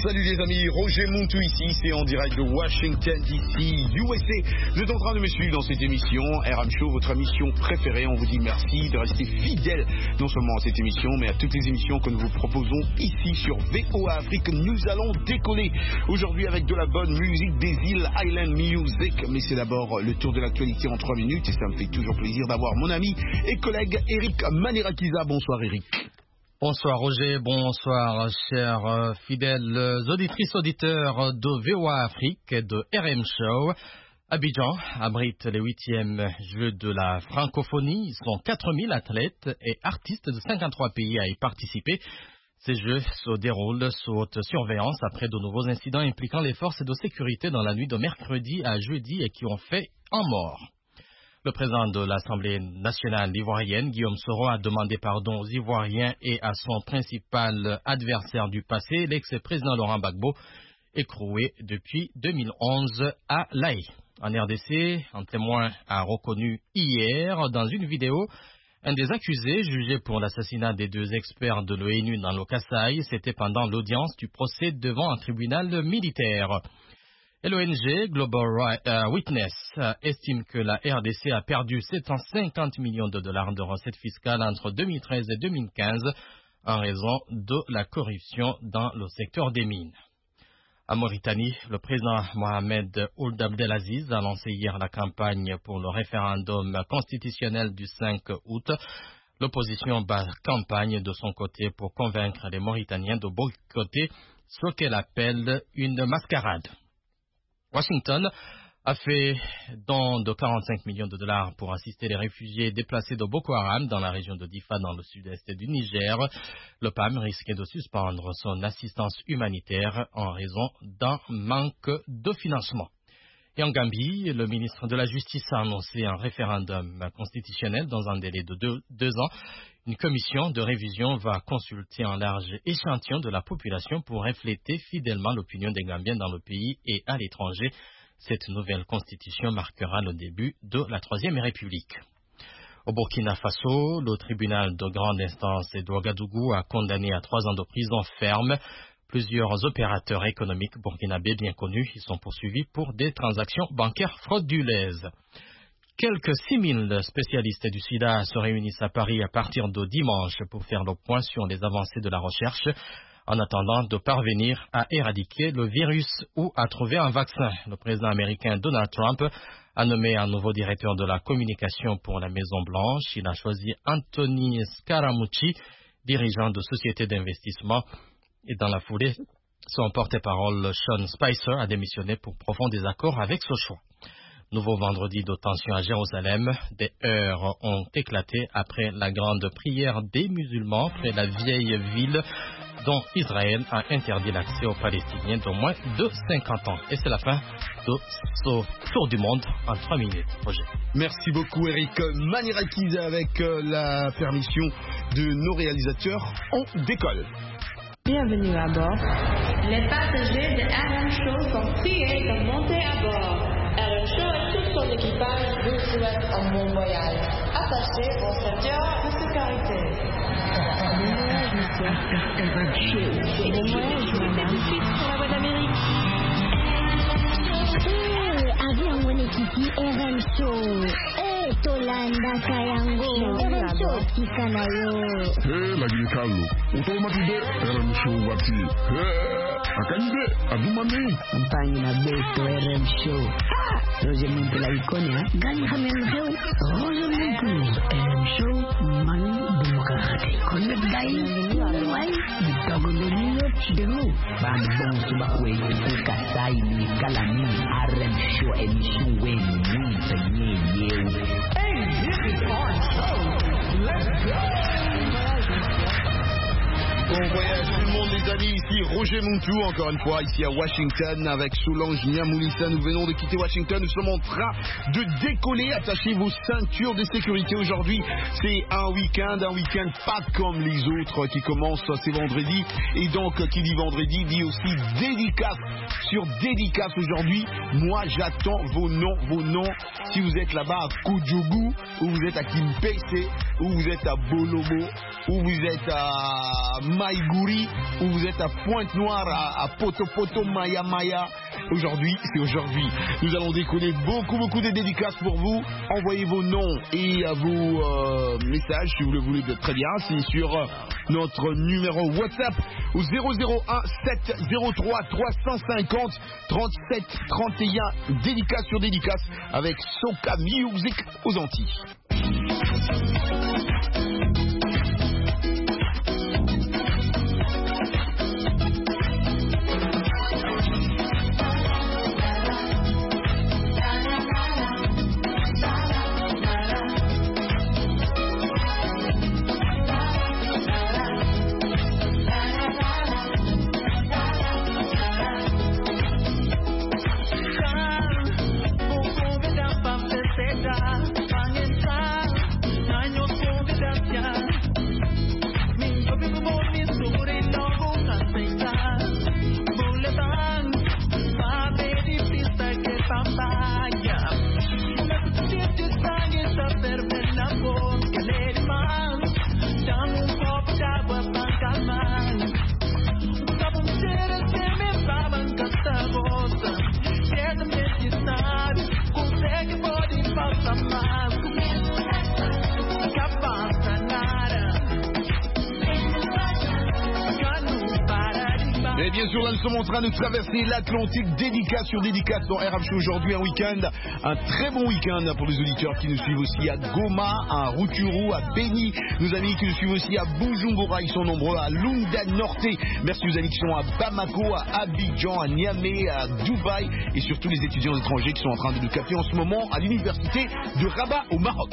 Salut les amis, Roger Muntu ici, c'est en direct de Washington DC, USA. Vous êtes en train de me suivre dans cette émission, RM Show, votre émission préférée. On vous dit merci de rester fidèle non seulement à cette émission, mais à toutes les émissions que nous vous proposons ici sur VOA Afrique. Nous allons décoller aujourd'hui avec de la bonne musique des îles Island Music. Mais c'est d'abord le tour de l'actualité en 3 minutes et ça me fait toujours plaisir d'avoir mon ami et collègue Eric Manirakiza. Bonsoir Eric. Bonsoir Roger, bonsoir chers fidèles auditrices, auditeurs de VOA Afrique et de RM Show. Abidjan abrite les 8e Jeux de la francophonie. Ils sont 4000 athlètes et artistes de 53 pays à y participer. Ces Jeux se déroulent sous haute surveillance après de nouveaux incidents impliquant les forces de sécurité dans la nuit de mercredi à jeudi et qui ont fait un mort. Le président de l'Assemblée nationale ivoirienne, Guillaume Soro, a demandé pardon aux Ivoiriens et à son principal adversaire du passé, l'ex-président Laurent Gbagbo, écroué depuis 2011 à La Haye. En RDC, un témoin a reconnu hier dans une vidéo un des accusés jugé pour l'assassinat des 2 experts de l'ONU dans le Kasaï. C'était pendant l'audience du procès devant un tribunal militaire. Et l'ONG Global Witness estime que la RDC a perdu 750 millions de dollars de recettes fiscales entre 2013 et 2015 en raison de la corruption dans le secteur des mines. En Mauritanie, le président Mohamed Ould Abdelaziz a lancé hier la campagne pour le référendum constitutionnel du 5 août. L'opposition bat campagne de son côté pour convaincre les Mauritaniens de boycotter ce qu'elle appelle une mascarade. Washington a fait don de 45 millions de dollars pour assister les réfugiés déplacés de Boko Haram dans la région de Difa dans le sud-est du Niger. Le PAM risquait de suspendre son assistance humanitaire en raison d'un manque de financement. Et en Gambie, le ministre de la Justice a annoncé un référendum constitutionnel dans un délai de 2 ans. Une commission de révision va consulter un large échantillon de la population pour refléter fidèlement l'opinion des Gambiens dans le pays et à l'étranger. Cette nouvelle constitution marquera le début de la Troisième République. Au Burkina Faso, le tribunal de grande instance de Ouagadougou a condamné à 3 ans de prison ferme plusieurs opérateurs économiques burkinabés bien connus. Ils sont poursuivis pour des transactions bancaires frauduleuses. Quelques 6000 spécialistes du sida se réunissent à Paris à partir de dimanche pour faire le point sur les avancées de la recherche en attendant de parvenir à éradiquer le virus ou à trouver un vaccin. Le président américain Donald Trump a nommé un nouveau directeur de la communication pour la Maison-Blanche. Il a choisi Anthony Scaramucci, dirigeant de société d'investissement. Et dans la foulée, son porte-parole Sean Spicer a démissionné pour profond désaccord avec ce choix. Nouveau vendredi de tension à Jérusalem, des heurts ont éclaté après la grande prière des musulmans près de la vieille ville dont Israël a interdit l'accès aux Palestiniens d'au moins de 50 ans. Et c'est la fin de ce tour du monde en 3 minutes. Roger. Merci beaucoup Eric Manirakiza avec la permission de nos réalisateurs. On décolle. Bienvenue à bord. Les passagers de RM Show sont priés de monter à bord. RM Show et tout son équipage vous souhaitent un bon voyage. Attachez vos ceintures de sécurité. RM Show. Bon voyage, madame. Pour la voix d'Amérique. Avion Wenekiti RM Show. Tolanda Kayango. RM Show Tikanayo. Lagi kalu. Utomatude RM Show wati. Akanyide adumane. Mpanyi na beto RM Show. Roger Muntu la ikonia. Gani hamen show. Roger Muntu RM Show. Manu Demokrati. Connect guy. Why? Ditogo nyo chidero. Bang bong suba kwe kuka sai ni kalami. RM Show emission wen ni penye yew. Hey, this is our show. Let's go. Bon voyage tout le monde les amis, ici Roger Muntu encore une fois ici à Washington avec Solange Niamoulissa. Nous venons de quitter Washington, nous sommes en train de décoller. Attachez vos ceintures de sécurité. Aujourd'hui c'est un week-end pas comme les autres qui commence c'est vendredi. Et donc qui dit vendredi dit aussi dédicace sur dédicace aujourd'hui. Moi j'attends vos noms si vous êtes là-bas à Koudjougou ou vous êtes à Kimpese ou vous êtes à Bolobo ou vous êtes à Maïgouri ou vous êtes à Pointe-Noire, à Poto, Maya. Aujourd'hui, c'est aujourd'hui. Nous allons décoller beaucoup de dédicaces pour vous. Envoyez vos noms et vos messages, si vous le voulez, très bien. C'est sur notre numéro WhatsApp au 001 703 350 37 31. Dédicace sur dédicace avec Soca Music aux Antilles. Et bien sûr, là, nous sommes en train de traverser l'Atlantique, dédicace sur dédicace dans RH Show aujourd'hui, un week-end, un très bon week-end pour les auditeurs qui nous suivent aussi à Goma, à Rutshuru, à Beni, nos amis qui nous suivent aussi à Bujumbura, ils sont nombreux, à Lunda Norte, merci aux amis qui sont à Bamako, à Abidjan, à Niamey, à Dubaï et surtout les étudiants étrangers qui sont en train de nous capter en ce moment à l'université de Rabat au Maroc.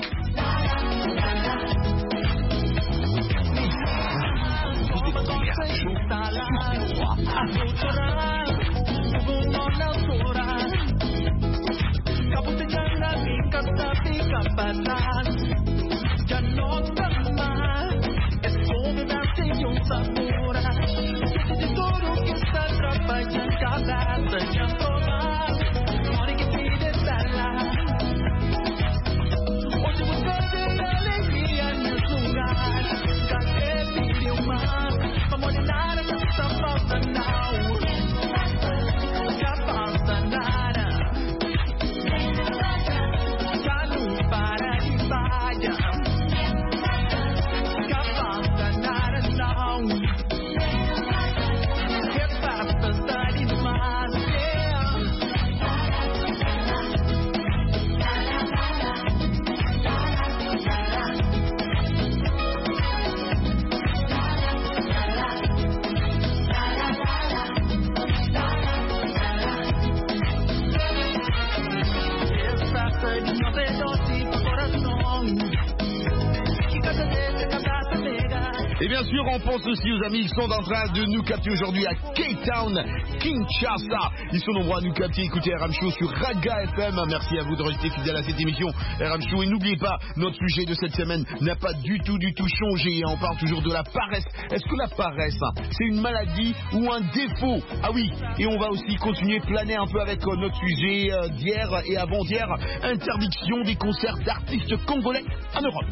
Et bien sûr, on pense aussi aux amis qui sont en train de nous capter aujourd'hui à Cape Town, Kinshasa. Ils sont nombreux à nous capter. Écoutez RM Show sur Raga FM. Merci à vous de rester fidèles à cette émission RM Show. Et n'oubliez pas, notre sujet de cette semaine n'a pas du tout changé. On parle toujours de la paresse. Est-ce que la paresse, c'est une maladie ou un défaut? Ah oui, et on va aussi continuer à planer un peu avec notre sujet d'hier et avant-hier. Interdiction des concerts d'artistes congolais en Europe.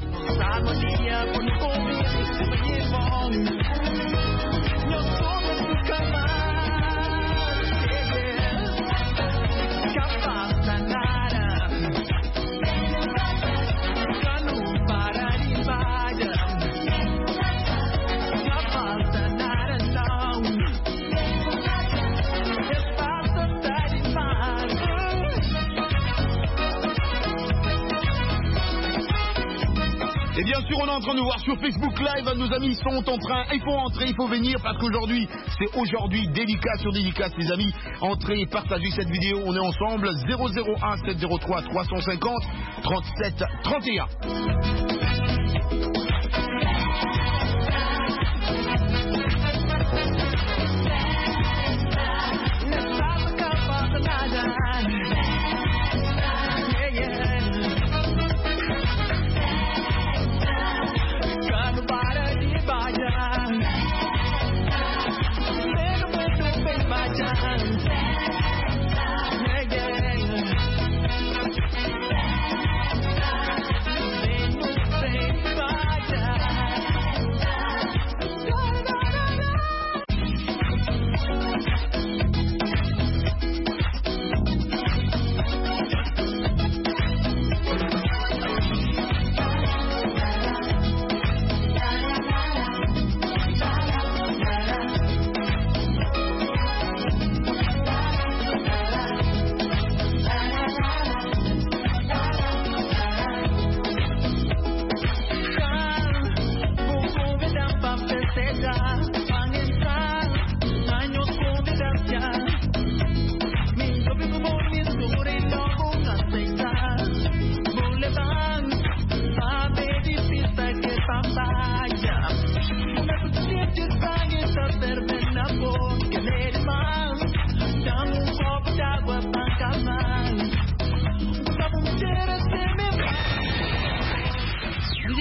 Et bien sûr, on est en train de voir sur Facebook Live, nos amis sont en train, il faut entrer, il faut venir, parce qu'aujourd'hui, c'est aujourd'hui dédicace sur dédicace, les amis. Entrez, partagez cette vidéo, on est ensemble, 001 703 350 37 31.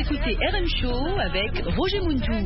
écoutez RM Show avec Roger Muntou.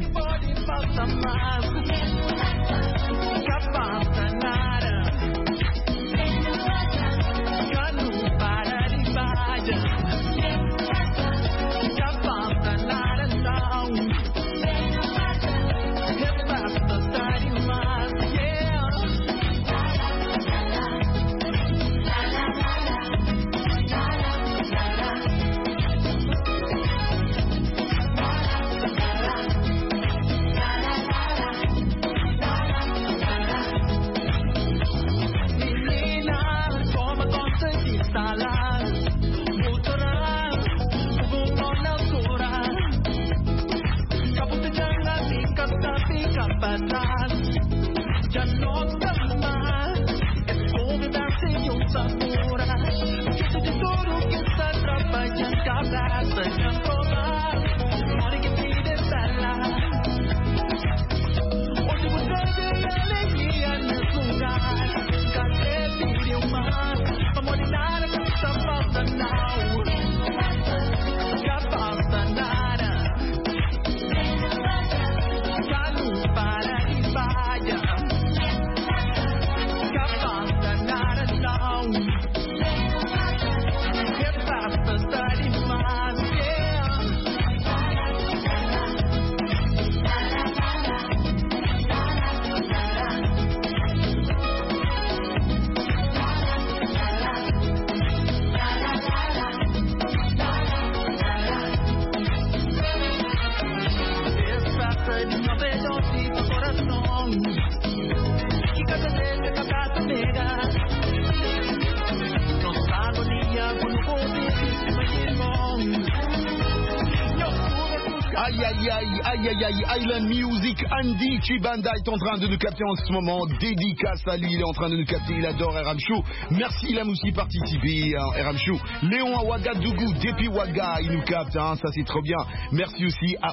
Island Music, Andy Chibanda est en train de nous capter en ce moment. Dédicace à lui, il est en train de nous capter, il adore RM Show. Merci, il a aussi participé à RM Show. Léon à Ouagadougou, depuis Ouaga, il nous capte, hein, ça c'est trop bien. Merci aussi à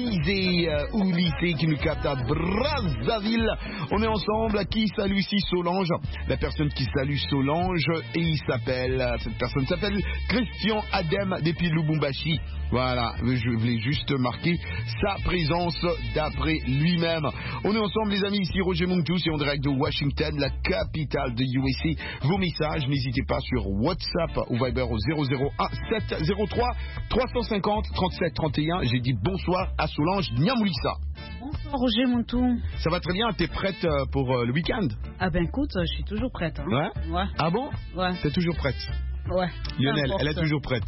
Oulisé qui nous capte à Brazzaville. On est ensemble, qui salue ici Solange. La personne qui salue Solange, et cette personne s'appelle Christian Adem depuis Lubumbashi. Voilà, je voulais juste marquer sa présence d'après lui-même. On est ensemble les amis, ici Roger Muntou, c'est en direct de Washington, la capitale de USA. Vos messages, n'hésitez pas sur WhatsApp ou Viber au 001 703 350 37 31. J'ai dit bonsoir à Solange Niamoulissa. Bonsoir Roger Muntou. Ça va très bien, t'es prête pour le week-end? Ah ben écoute, je suis toujours prête. Hein. Ouais? Ah bon? Ouais. T'es toujours prête? Ouais. Lionel, elle est toujours prête.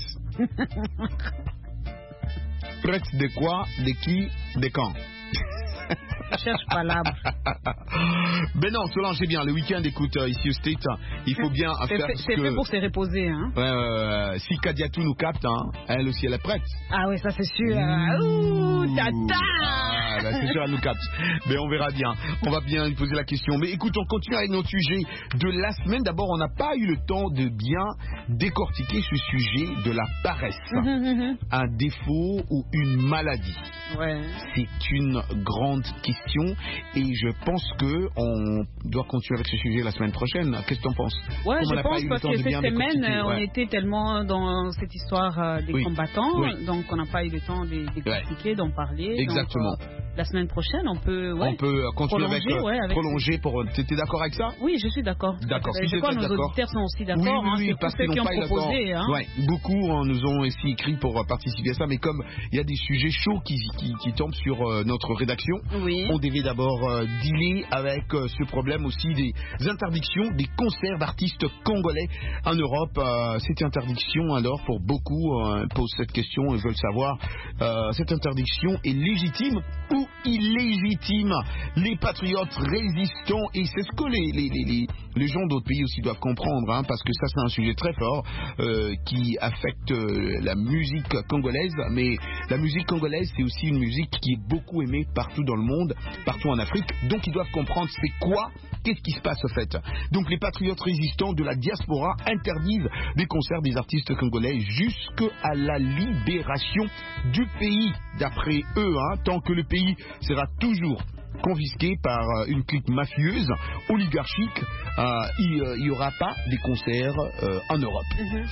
Prête de quoi, de qui, de quand? Je cherche pas l'arbre. Ben non, Solange, c'est bien. Le week-end, écoute, ici au State, il faut bien faire ce que... C'est fait pour se reposer, hein. Si Kadiatou nous capte, hein, elle aussi, elle est prête. Ah oui, ça c'est sûr. Ouh, tata. C'est sûr, elle nous capte. Mais on verra bien. On va bien lui poser la question. Mais écoute, on continue avec notre sujet de la semaine. D'abord, on n'a pas eu le temps de bien décortiquer ce sujet de la paresse. Un défaut ou une maladie. Ouais. C'est une grande question et je pense que on doit continuer avec ce sujet la semaine prochaine. Qu'est-ce que tu en penses? Ouais, je pense parce que cette semaine, on était tellement dans cette histoire des combattants, donc on n'a pas eu le temps de décortiquer, d'en parler. Exactement. Donc, la semaine prochaine, on peut continuer avec prolonger pour. T'étais d'accord avec ça? Oui, je suis d'accord. D'accord. Je crois que nos auditeurs sont aussi d'accord. Oui, parce ceux qui ont proposé. Hein. Ouais, beaucoup nous ont aussi écrit pour participer à ça, mais comme il y a des sujets chauds qui tombent sur notre rédaction, on devait d'abord dealer avec ce problème aussi des interdictions des concerts d'artistes congolais en Europe. Cette interdiction, alors, pour beaucoup posent cette question et veulent savoir, cette interdiction est légitime ou illégitime? Les patriotes résistants, et c'est ce que les gens d'autres pays aussi doivent comprendre, hein, parce que ça c'est un sujet très fort qui affecte la musique congolaise, mais la musique congolaise c'est aussi une musique qui est beaucoup aimée partout dans le monde, partout en Afrique, donc ils doivent comprendre c'est quoi, qu'est-ce qui se passe au fait. Donc les patriotes résistants de la diaspora interdisent les concerts des artistes congolais jusqu'à la libération du pays, d'après eux, hein, tant que le pays sera toujours confisqué par une clique mafieuse, oligarchique, il n'y aura pas des concerts en Europe.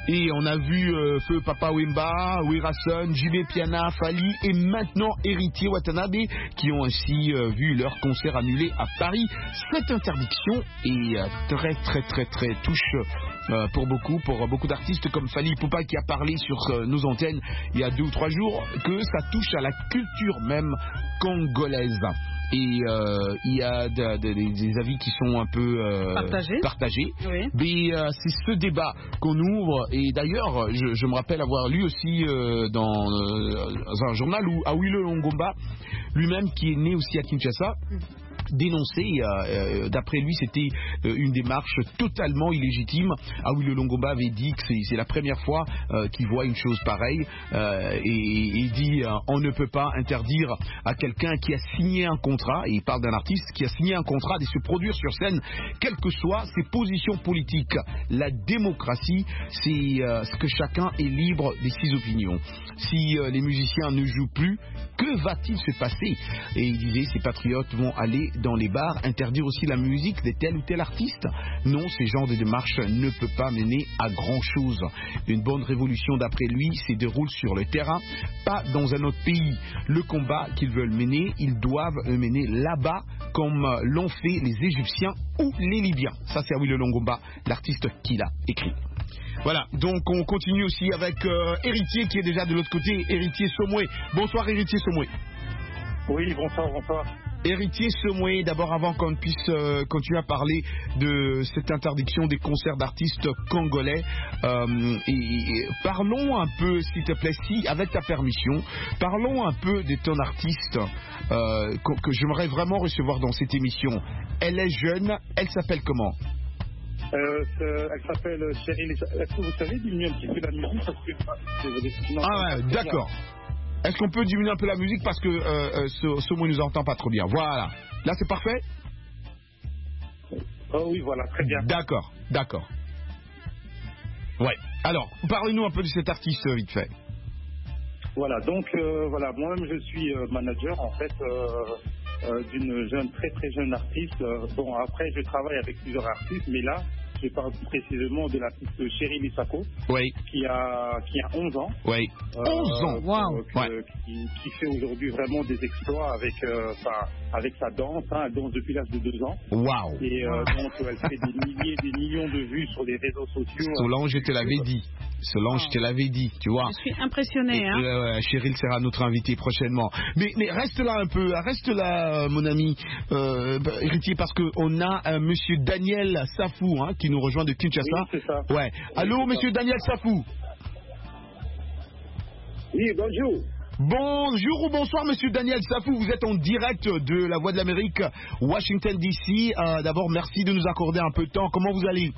Et on a vu Feu Papa Wemba, Wirason, JB Piana, Fali et maintenant Héritier Watanabe qui ont ainsi vu leur concert annulé à Paris. Cette interdiction est très touche pour beaucoup d'artistes comme Fali Ipupa qui a parlé sur nos antennes il y a 2 ou 3 jours que ça touche à la culture même congolaise. Et il y a des avis qui sont un peu partagés. Oui. Mais c'est ce débat qu'on ouvre. Et d'ailleurs, je me rappelle avoir lu aussi dans un journal où Awilo Longomba, lui-même qui est né aussi à Kinshasa, dénoncé, d'après lui c'était une démarche totalement illégitime. Awilo Longomba avait dit que c'est la première fois qu'il voit une chose pareille et il dit on ne peut pas interdire à quelqu'un qui a signé un contrat, et il parle d'un artiste qui a signé un contrat de se produire sur scène quelles que soient ses positions politiques. La démocratie c'est ce que chacun est libre de ses opinions. Si les musiciens ne jouent plus, que va-t-il se passer? Et il disait ces patriotes vont aller dans les bars, interdire aussi la musique de tel ou tel artiste. Non, ce genre de démarche ne peut pas mener à grand chose. Une bonne révolution d'après lui se déroule sur le terrain, pas dans un autre pays. Le combat qu'ils veulent mener, ils doivent le mener là-bas comme l'ont fait les Égyptiens ou les Libyens. Ça c'est Awilo Longomba, l'artiste qui l'a écrit. Voilà, donc on continue aussi avec Héritier qui est déjà de l'autre côté, Héritier Somoué. Bonsoir Héritier Somoué. Oui, bonsoir. Héritier Somoué, d'abord avant qu'on puisse continuer à parler de cette interdiction des concerts d'artistes congolais, et parlons un peu, s'il te plaît, si, avec ta permission, parlons un peu de ton artiste que j'aimerais vraiment recevoir dans cette émission. Elle est jeune, elle s'appelle comment? Elle s'appelle Cheryl. Est-ce que vous savez diminuer un petit peu la musique parce que... Ah ouais, d'accord. Est-ce qu'on peut diminuer un peu la musique parce que ce mot ne nous entend pas trop bien? Voilà. Là, c'est parfait? Oh oui, voilà, très bien. D'accord. Ouais. Alors, parlez-nous un peu de cet artiste, vite fait. Voilà, donc, moi-même, je suis manager, en fait, d'une très jeune artiste. Bon, après, je travaille avec plusieurs artistes, mais là, je parle plus précisément de l'artiste Cheryl Isako, qui a 11 ans. Oui. 11 ans, wow. Qui fait aujourd'hui vraiment des exploits avec sa danse. Elle danse depuis l'âge de 2 ans. Wow. Et donc, elle fait des millions de vues sur les réseaux sociaux. Solange, je te l'avais dit. Je te l'avais dit, tu vois. Je suis impressionné, hein. Cheryl sera notre invité prochainement. Mais reste là un peu, mon ami Héritier, parce qu'on a monsieur Daniel Safou, qui nous rejoint de Kinshasa. Oui, c'est ça. Ouais. Allô, monsieur Daniel Safou. Oui, bonjour. Bonjour ou bonsoir, monsieur Daniel Safou. Vous êtes en direct de la Voix de l'Amérique, Washington DC. D'abord, merci de nous accorder un peu de temps. Comment vous allez?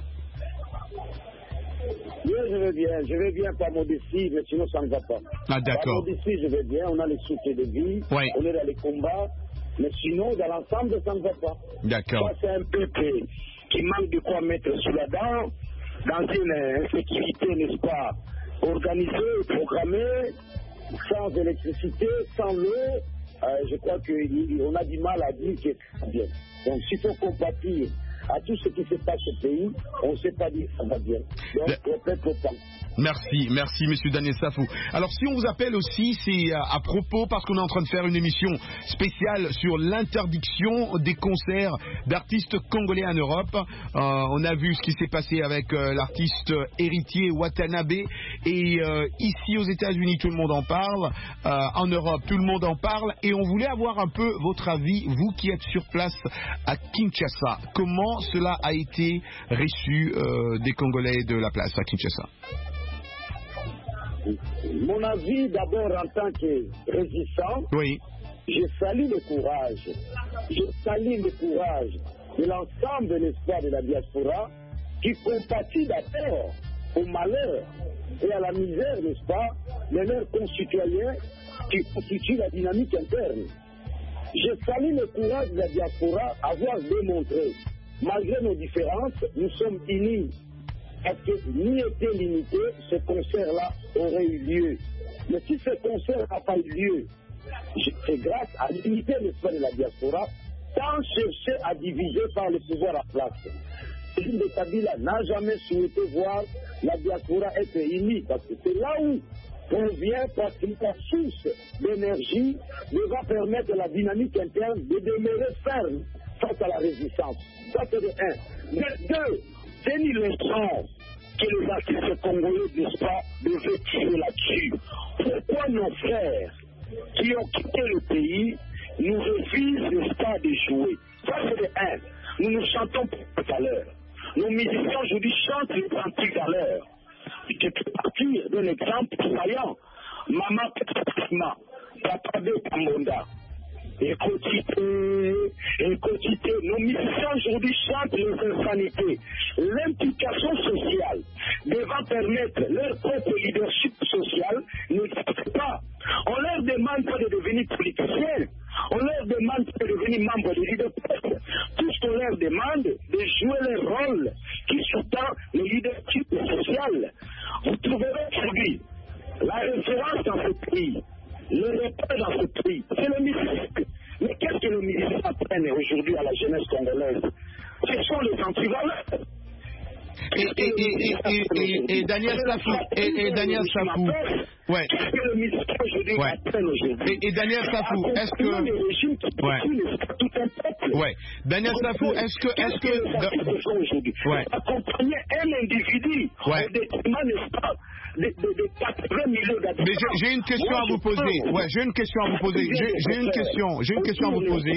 Oui, je vais bien par modestie, mais sinon ça ne va pas. Ah, d'accord. Par modestie, je vais bien, on a les soutiens de vie, on est dans les combats, mais sinon, dans l'ensemble, ça ne va pas. D'accord. Ça, c'est un peuple qui manque de quoi mettre sous la dent, dans une insécurité, n'est-ce pas, organisée, programmée, sans électricité, sans l'eau. Je crois qu'on a du mal à dire que c'est bien. Donc, s'il faut compatir à tout ce qui se passe au pays, on ne sait pas dire que ça va bien. Donc, on peut pas. Merci, monsieur Daniel Safou. Alors, si on vous appelle aussi, c'est à propos, parce qu'on est en train de faire une émission spéciale sur l'interdiction des concerts d'artistes congolais en Europe. On a vu ce qui s'est passé avec l'artiste Héritier Watanabe. Et ici, aux États-Unis, tout le monde en parle. En Europe, tout le monde en parle. Et on voulait avoir un peu votre avis, vous qui êtes sur place à Kinshasa. Comment cela a été reçu des Congolais de la place à Kinshasa? Mon avis, d'abord, en tant que résistant, je salue le courage. Je salue le courage de l'ensemble, n'est-ce pas, de la diaspora qui compatit d'abord au malheur et à la misère, n'est-ce pas, de leurs concitoyens qui constituent la dynamique interne. Je salue le courage de la diaspora avoir démontré, malgré nos différences, nous sommes unis. Parce que l'unité limitée, ce concert-là aurait eu lieu. Mais si ce concert n'a pas eu lieu, c'est grâce à l'unité de la diaspora, sans chercher à diviser par le pouvoir à place. régime de Kabila n'a jamais souhaité voir la diaspora être unie, parce que c'est là où on vient pratiquer la source d'énergie qui va permettre à la dynamique interne de demeurer ferme face à la résistance. Ça, c'est de un. De deux, c'est une leçon que les artistes congolais, n'est-ce pas, devaient tirer là-dessus. Pourquoi nos frères qui ont quitté le pays nous refusent, n'est-ce pas, de jouer? Ça, c'est de un. Nous ne chantons pas les valeurs. Nos musiciens aujourd'hui chantent les anti-valeurs. Je peux partir d'un exemple saillant. Maman Pekma, Papa de Tambonda. Écoutez, nos musiciens aujourd'hui chantent les insanités. L'implication sociale devant permettre leur propre leadership social n'existe pas. On leur demande pas de devenir politiciens. On leur demande pas de devenir membres de leadership. Tout ce qu'on leur demande, de jouer leur rôle qui sous-tend le leadership social. Vous trouverez aujourd'hui la référence dans ce pays, le repère dans ce pays, c'est le musique. Mais qu'est-ce que le musicien apprenne aujourd'hui à la jeunesse congolaise? Ce sont les antivaleurs. Et Daniel Safou, ouais. Qu'est-ce que le musicien aujourd'hui apprenne aujourd'hui? Et Daniel Safou, est-ce que... Ouais. Daniel Safou, est-ce que... Ouais. Accompagner un individu au détriment, n'est-ce pas, de 80 millions d'habitants. Mais j'ai une question à vous poser. Ouais, j'ai une question à vous poser. J'ai une question à vous poser.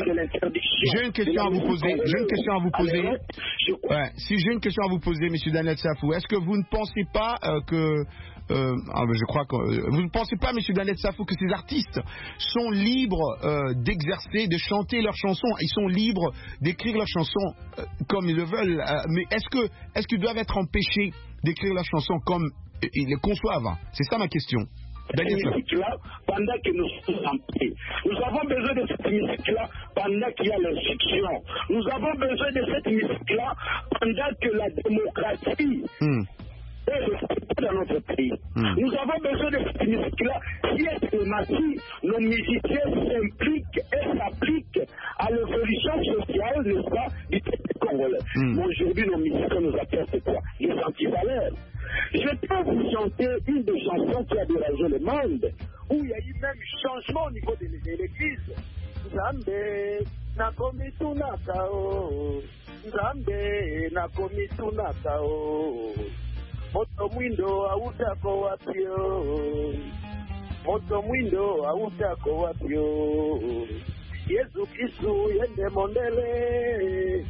Ouais, si j'ai une question à vous poser, monsieur Daniel Safou, est-ce que vous ne pensez pas je crois que vous ne pensez pas, monsieur Daniel Safou, que ces artistes sont libres d'exercer, de chanter leurs chansons, ils sont libres d'écrire leurs chansons comme ils le veulent, mais est-ce qu'ils doivent être empêchés d'écrire leurs chansons comme ils le conçoivent? C'est ça ma question. Cette musique-là, pendant que nous sommes en paix. Nous avons besoin de cette musique-là pendant qu'il y a l'instruction. Nous avons besoin de cette musique-là pendant que la démocratie est respectée dans notre pays. Nous avons besoin de cette musique-là qui est thématique. Nos musiciens s'impliquent et s'appliquent à l'évolution sociale, n'est-ce pas, du peuple congolais. Mais aujourd'hui, nos musiciens nous apportent quoi? Les antivaleurs. Je peux vous chanter une des chansons qui a dérangé le monde, où il y a eu même changement au niveau de l'église. Nzambe nakomitunaka o, Nzambe nakomitunaka o, moto mwindo autako wapio, moto mwindo autako wapio, Yesu Kristu yende mondele.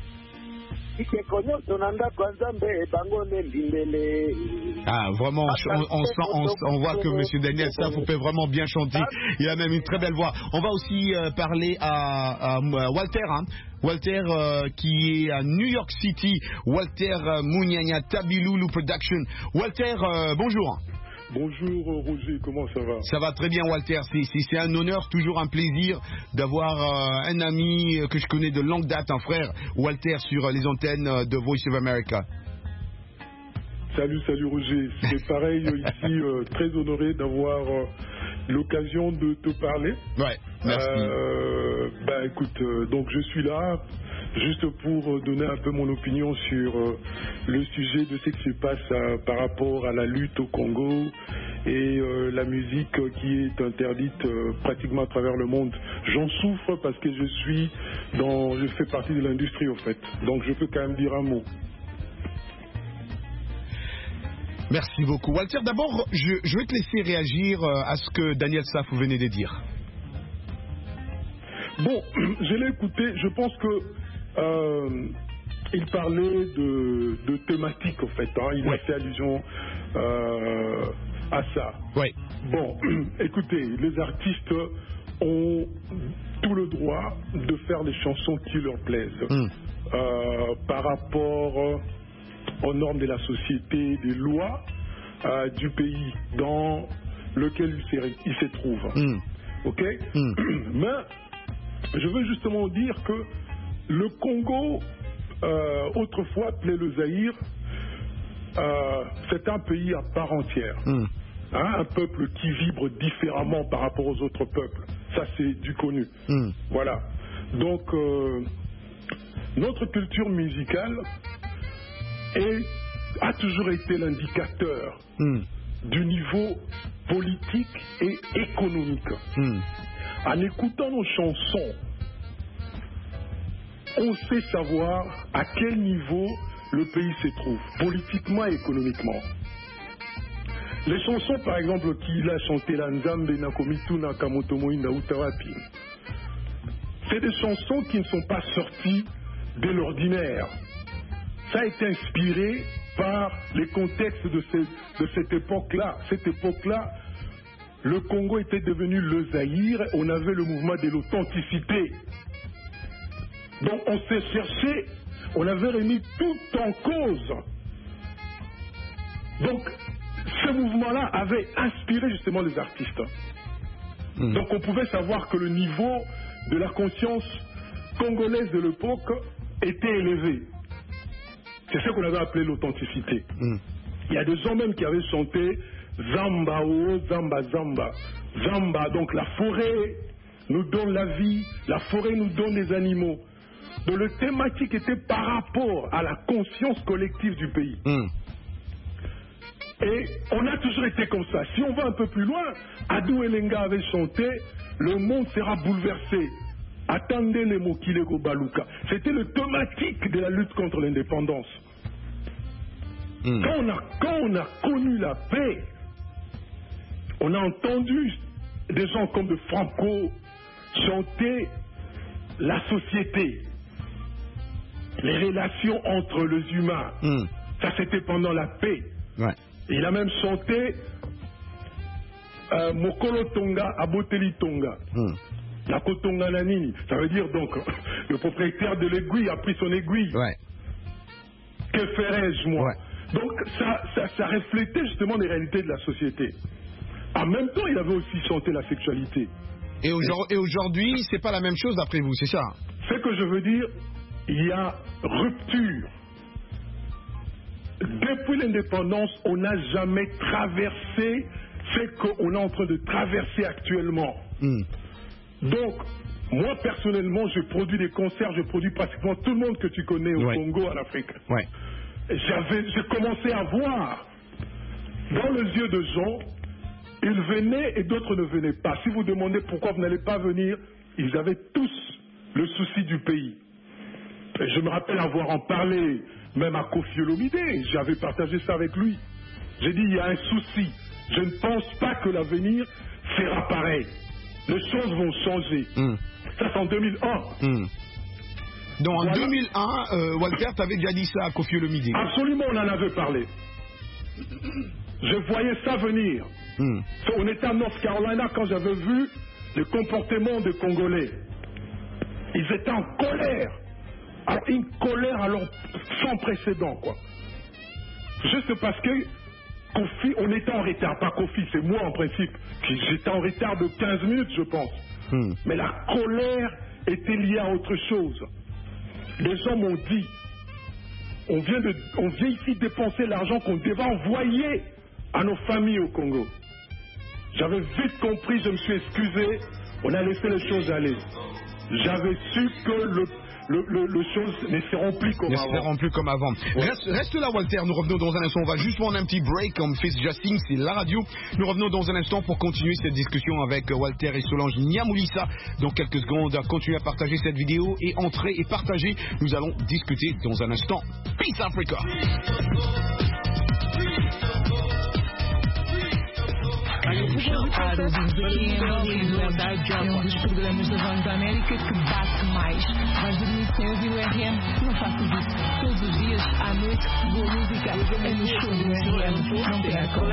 Ah, vraiment, on voit que M. Daniel Safou peut vraiment bien chanter. Il a même une très belle voix. On va aussi parler à Walter, Walter qui est à New York City. Walter Mouniania, Tabiloulou Production. Walter, bonjour. Bonjour Roger, comment ça va? Ça va très bien Walter, c'est un honneur, toujours un plaisir d'avoir un ami que je connais de longue date, un frère, Walter, sur les antennes de Voice of America. Salut Roger, c'est pareil ici, très honoré d'avoir l'occasion de te parler. Ouais, merci. Écoute, donc je suis là juste pour donner un peu mon opinion sur le sujet de ce qui se passe par rapport à la lutte au Congo et la musique qui est interdite pratiquement à travers le monde. J'en souffre parce que je fais partie de l'industrie au fait, donc je peux quand même dire un mot. Merci beaucoup. Walter, d'abord, je vais te laisser réagir à ce que Daniel Safou venait de dire. Bon, je l'ai écouté, je pense que il parlait de thématique en fait, il a fait allusion à ça. Oui. Bon, écoutez, les artistes ont tout le droit de faire les chansons qui leur plaisent par rapport aux normes de la société, des lois du pays dans lequel il se trouve. Ok? Mais je veux justement dire que le Congo, autrefois appelé le Zaïre, c'est un pays à part entière. Un peuple qui vibre différemment par rapport aux autres peuples. Ça, c'est du connu. Voilà. Donc, notre culture musicale a toujours été l'indicateur du niveau politique et économique. En écoutant nos chansons, on sait savoir à quel niveau le pays se trouve, politiquement et économiquement. Les chansons, par exemple, qu'il a chanté la Nzambe Nakomitu Nakamoto Inda Utawapi, c'est des chansons qui ne sont pas sorties de l'ordinaire. Ça a été inspiré par les contextes de cette époque-là. Cette époque-là, le Congo était devenu le Zaïre, on avait le mouvement de l'authenticité. Donc on s'est cherché, on avait remis tout en cause. Donc ce mouvement-là avait inspiré justement les artistes. Donc on pouvait savoir que le niveau de la conscience congolaise de l'époque était élevé. C'est ce qu'on avait appelé l'authenticité. Il y a des gens même qui avaient chanté Zamba, oh, Zamba, Zamba. Zamba, donc la forêt nous donne la vie, la forêt nous donne des animaux. Donc le thématique était par rapport à la conscience collective du pays. Et on a toujours été comme ça. Si on va un peu plus loin, Adou Elenga avait chanté le monde sera bouleversé. Attendez les mots Kilego Baluka. C'était le thématique de la lutte contre l'indépendance. Quand on a connu la paix, on a entendu des gens comme de Franco chanter la société, les relations entre les humains. Ça, c'était pendant la paix. Et il a même chanté Mokolo Tonga, Aboteli Tonga. La Kotonga Nanini. Ça veut dire donc, le propriétaire de l'aiguille a pris son aiguille. Que ferais-je moi? Donc ça reflétait justement les réalités de la société. En même temps, il avait aussi chanté la sexualité. Et aujourd'hui, c'est pas la même chose d'après vous, c'est ça? Ce que je veux dire, il y a rupture. Depuis l'indépendance, on n'a jamais traversé ce qu'on est en train de traverser actuellement. Donc, moi personnellement, je produis des concerts, je produis pratiquement tout le monde que tu connais au Congo, en Afrique. J'ai commencé à voir dans les yeux de gens, ils venaient et d'autres ne venaient pas. Si vous demandez pourquoi vous n'allez pas venir, ils avaient tous le souci du pays. Et je me rappelle avoir en parlé même à Kofi Olomide, j'avais partagé ça avec lui. J'ai dit, il y a un souci. Je ne pense pas que l'avenir sera pareil. Les choses vont changer. Ça, c'est en 2001. Donc en 2001, Walter, tu avais déjà dit ça à Kofi Olomide. Absolument, on en avait parlé. Je voyais ça venir. On était à North Carolina quand j'avais vu le comportement des Congolais. Ils étaient en colère. Alors, une colère alors sans précédent, quoi. Juste parce que Kofi, on était en retard. Pas Kofi, c'est moi en principe. J'étais en retard de 15 minutes, je pense. Mais la colère était liée à autre chose. Les gens m'ont dit, on vient ici dépenser l'argent qu'on devait envoyer à nos familles au Congo. J'avais vite compris, je me suis excusé, on a laissé les choses aller. J'avais su que les choses ne seront plus comme avant. Reste là, Walter, nous revenons dans un instant. On va juste prendre un petit break comme Fils Justin, c'est la radio. Nous revenons dans un instant pour continuer cette discussion avec Walter et Solange Nyamulisa. Dans quelques secondes, continuez à partager cette vidéo et entrez et partagez. Nous allons discuter dans un instant. Peace Africa. Aros é um dos programas da Voz da América que bate mais. Vais dormir sem ouvir o RM? Não faças isso. Todos os dias, à noite, boa música é no show do RM. Não percam.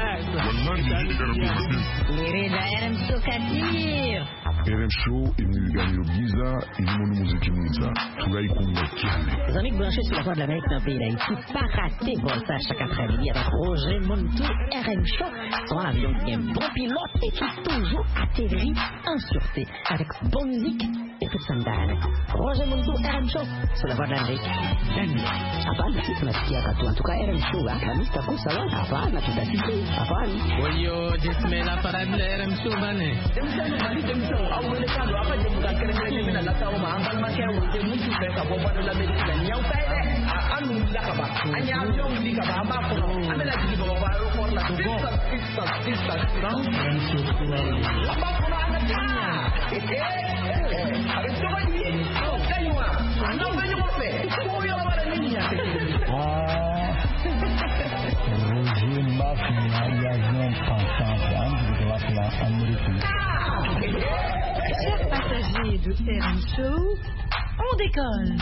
RM Show Kadir. RM Show imilingano giza ilimono muziki mwiza tugayikunga cyane. Les amis branchés sur la Voix de l'Amérique dans le pays d'Haïti, pas rater Volta chaque après-midi avec Roger Montou, RM Show. Son avion qui est un bon pilote et qui toujours atterrit en sûreté avec bonne musique et toute sandale. Roger Montou, RM Show sur la Voix de l'Amérique. Hapana, si tunasikia katu. En tout cas, RM Show, Hamisi takusa wa? Hapana, tutasiki. Hapana. Oyo, jesme la parade la RM Show bane. Chers passagers de RM Show, on décolle.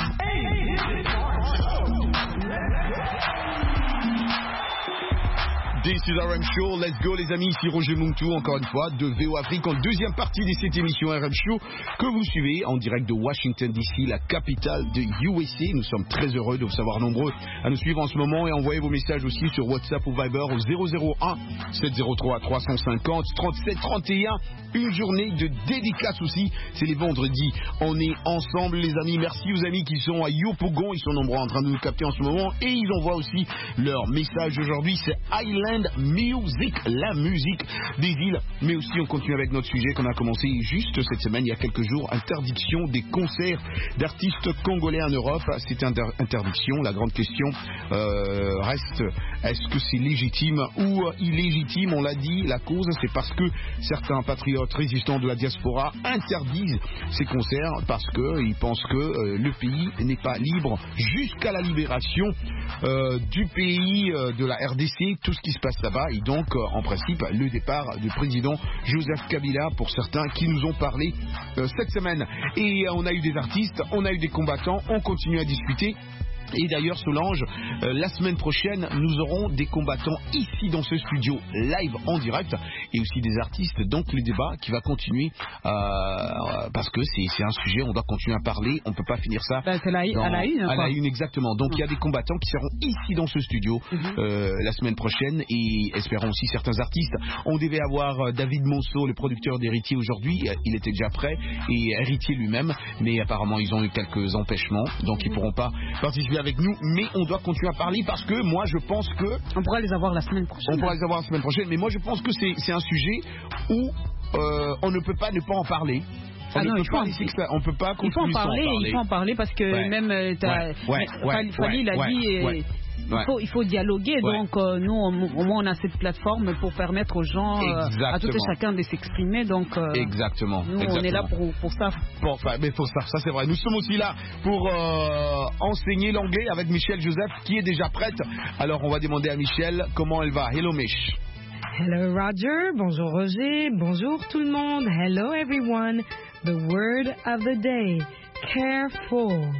This is RM Show, let's go les amis, ici Roger Muntu, encore une fois, de VO Afrique, en deuxième partie de cette émission RM Show, que vous suivez en direct de Washington DC, la capitale de USA. Nous sommes très heureux de vous savoir nombreux à nous suivre en ce moment et envoyez vos messages aussi sur WhatsApp ou Viber au 001 703 350 37 31. Une journée de dédicace aussi, c'est les vendredis. On est ensemble les amis, merci aux amis qui sont à Yopougon, ils sont nombreux en train de nous capter en ce moment et ils envoient aussi leur message aujourd'hui, c'est Island Music, la musique des îles. Mais aussi on continue avec notre sujet qu'on a commencé juste cette semaine, il y a quelques jours, interdiction des concerts d'artistes congolais en Europe. C'est une interdiction, la grande question reste, est-ce que c'est légitime ou illégitime? On l'a dit, la cause c'est parce que certains patriotes résistants de la diaspora interdisent ces concerts parce qu'ils pensent que le pays n'est pas libre jusqu'à la libération du pays, de la RDC, tout ce qui se passe là-bas, et donc en principe le départ du président Joseph Kabila pour certains qui nous ont parlé cette semaine. Et on a eu des artistes, on a eu des combattants, on continue à discuter. Et d'ailleurs Solange, la semaine prochaine nous aurons des combattants ici dans ce studio live en direct et aussi des artistes, donc le débat qui va continuer parce que c'est un sujet, on doit continuer à parler, on ne peut pas finir ça à la une exactement, donc il y a des combattants qui seront ici dans ce studio la semaine prochaine et espérons aussi certains artistes. On devait avoir David Monceau, le producteur d'Héritier aujourd'hui, il était déjà prêt, et Héritier lui-même, mais apparemment ils ont eu quelques empêchements, donc ils ne pourront pas participer avec nous, mais on doit continuer à parler parce que moi je pense que on pourra les avoir la semaine prochaine. On pourra les avoir la semaine prochaine, mais moi je pense que c'est un sujet où on ne peut pas ne pas en parler. On ne peut pas continuer sans en parler. Il faut en parler parce que même Fali l'a dit. Il faut dialoguer, donc nous au moins on a cette plateforme pour permettre aux gens, à tout et chacun de s'exprimer, donc exactement. On est là pour ça. Bon, mais pour ça c'est vrai. Nous sommes aussi là pour enseigner l'anglais avec Michel Joseph qui est déjà prête. Alors on va demander à Michel comment elle va. Hello Mich. Hello Roger, bonjour Roger, bonjour tout le monde. Hello everyone. The word of the day, careful.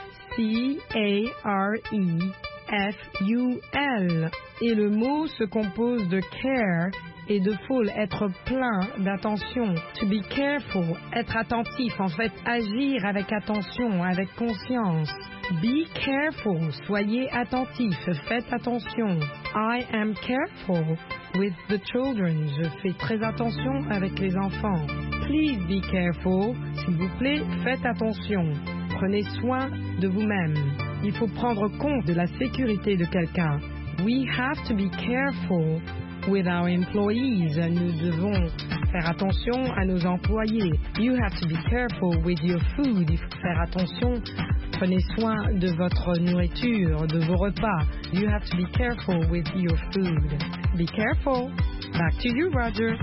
C-A-R-E-F-U-L. Et le mot se compose de care et de full, être plein d'attention. To be careful, être attentif, en fait agir avec attention, avec conscience. Be careful, soyez attentif, faites attention. I am careful with the children, je fais très attention avec les enfants. Please be careful, s'il vous plaît, faites attention. Prenez soin de vous-même. Il faut prendre compte de la sécurité de quelqu'un. We have to be careful with our employees. Nous devons faire attention à nos employés. You have to be careful with your food. Il faut faire attention. Prenez soin de votre nourriture, de vos repas. You have to be careful with your food. Be careful. Back to you, Roger.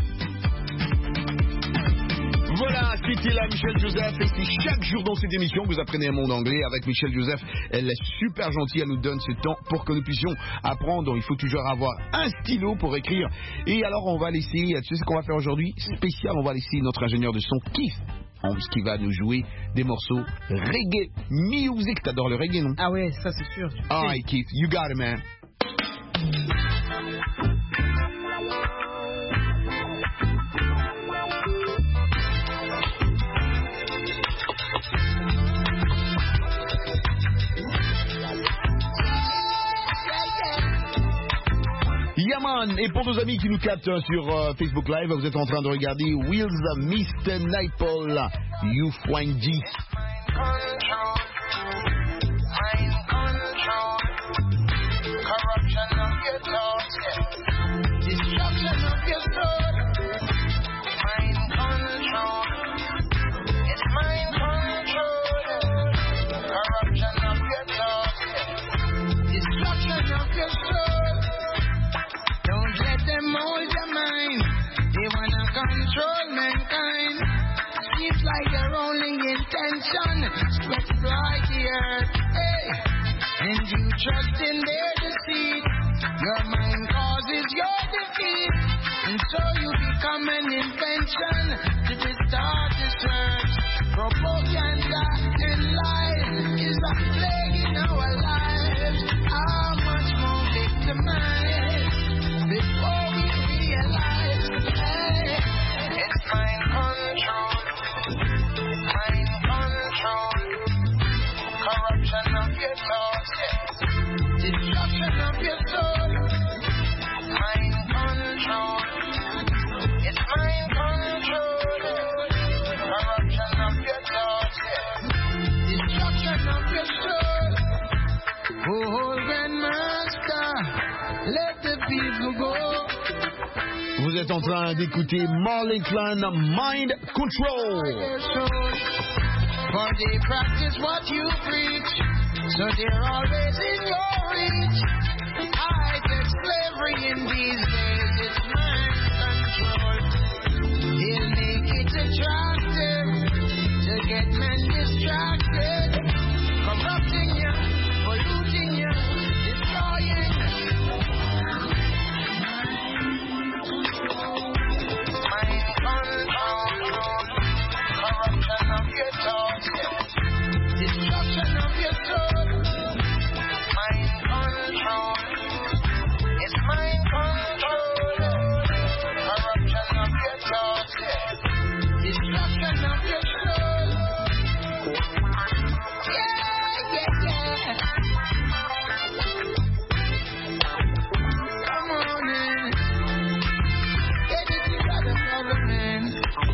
Voilà, c'était là Michel Joseph et c'est chaque jour dans cette émission que vous apprenez un monde anglais avec Michel Joseph. Elle est super gentille, elle nous donne ce temps pour que nous puissions apprendre. Il faut toujours avoir un stylo pour écrire. Et alors on va laisser, tu sais ce qu'on va faire aujourd'hui? Spécial, on va laisser notre ingénieur de son Keith qui va nous jouer des morceaux reggae music. T'adores le reggae, non? Ah ouais, ça c'est sûr. Alright Keith, you got it man. Yaman, et pour nos amis qui nous captent sur Facebook Live, vous êtes en train de regarder Wheels Mr. Nightfall, You Find G. control mankind. Seems like their only intention is to exploit the earth. Hey, and you trust in their deceit. Your mind causes your defeat, and so you become an invention to distort this earth. Propaganda and lies is a plague in our lives. How much more victimized before we realize? Hey, it's mind control, corruption of your thoughts, destruction of your soul. Mind control, it's mind control, corruption of your thoughts, destruction of your soul. Oh, Grandmaster, let the people go. Vous êtes en train d'écouter Marley Clan Mind Control. For they practice what you preach, so they're always in your reach. High-tech slavery in these days, it's mind control. They'll make it attractive to get men distracted, corrupting you, polluting you, destroying. Mind control, corruption of your thoughts, destruction of your soul. Mind control, it's mind control, corruption of your thoughts, destruction of your soul. Yeah, yeah, yeah. Come on in, get it together, brother man.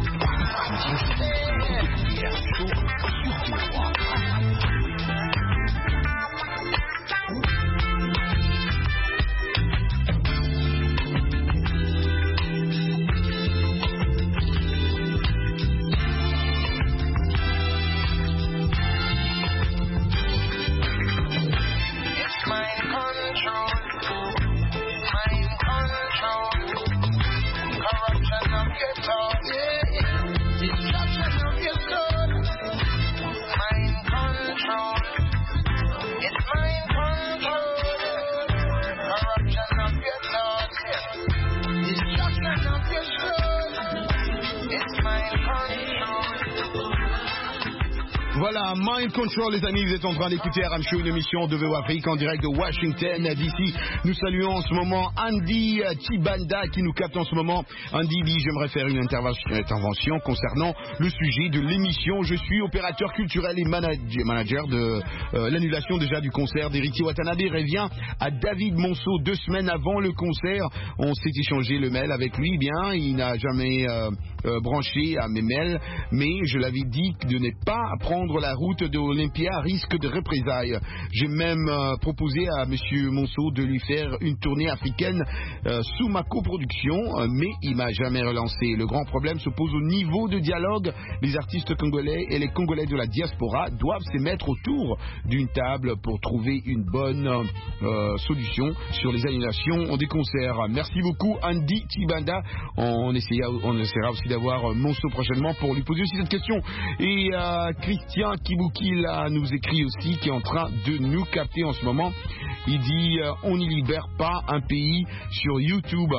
Voilà, Mind Control, les amis, vous êtes en train d'écouter RM Show, une émission de VOA Afrique en direct de Washington, D.C. Nous saluons en ce moment Andy Chibanda qui nous capte en ce moment. Andy dit, j'aimerais faire une intervention concernant le sujet de l'émission. Je suis opérateur culturel et manager de l'annulation déjà du concert d'Héritier Watanabe revient à David Monceau 2 semaines avant le concert. On s'est échangé le mail avec lui, bien, il n'a jamais branché à mes mails, mais je l'avais dit de ne pas prendre la route de Olympia à risque de représailles. J'ai même proposé à monsieur Monceau de lui faire une tournée africaine sous ma coproduction, mais il m'a jamais relancé. Le grand problème se pose au niveau de dialogue. Les artistes congolais et les Congolais de la diaspora doivent se mettre autour d'une table pour trouver une bonne solution sur les annulations des concerts. Merci beaucoup Andy Chibanda. On essaiera aussi d'avoir Monceau prochainement pour lui poser aussi cette question. Et Christian Kibuki là, nous écrit aussi, qui est en train de nous capter en ce moment. Il dit on n'y libère pas un pays sur YouTube.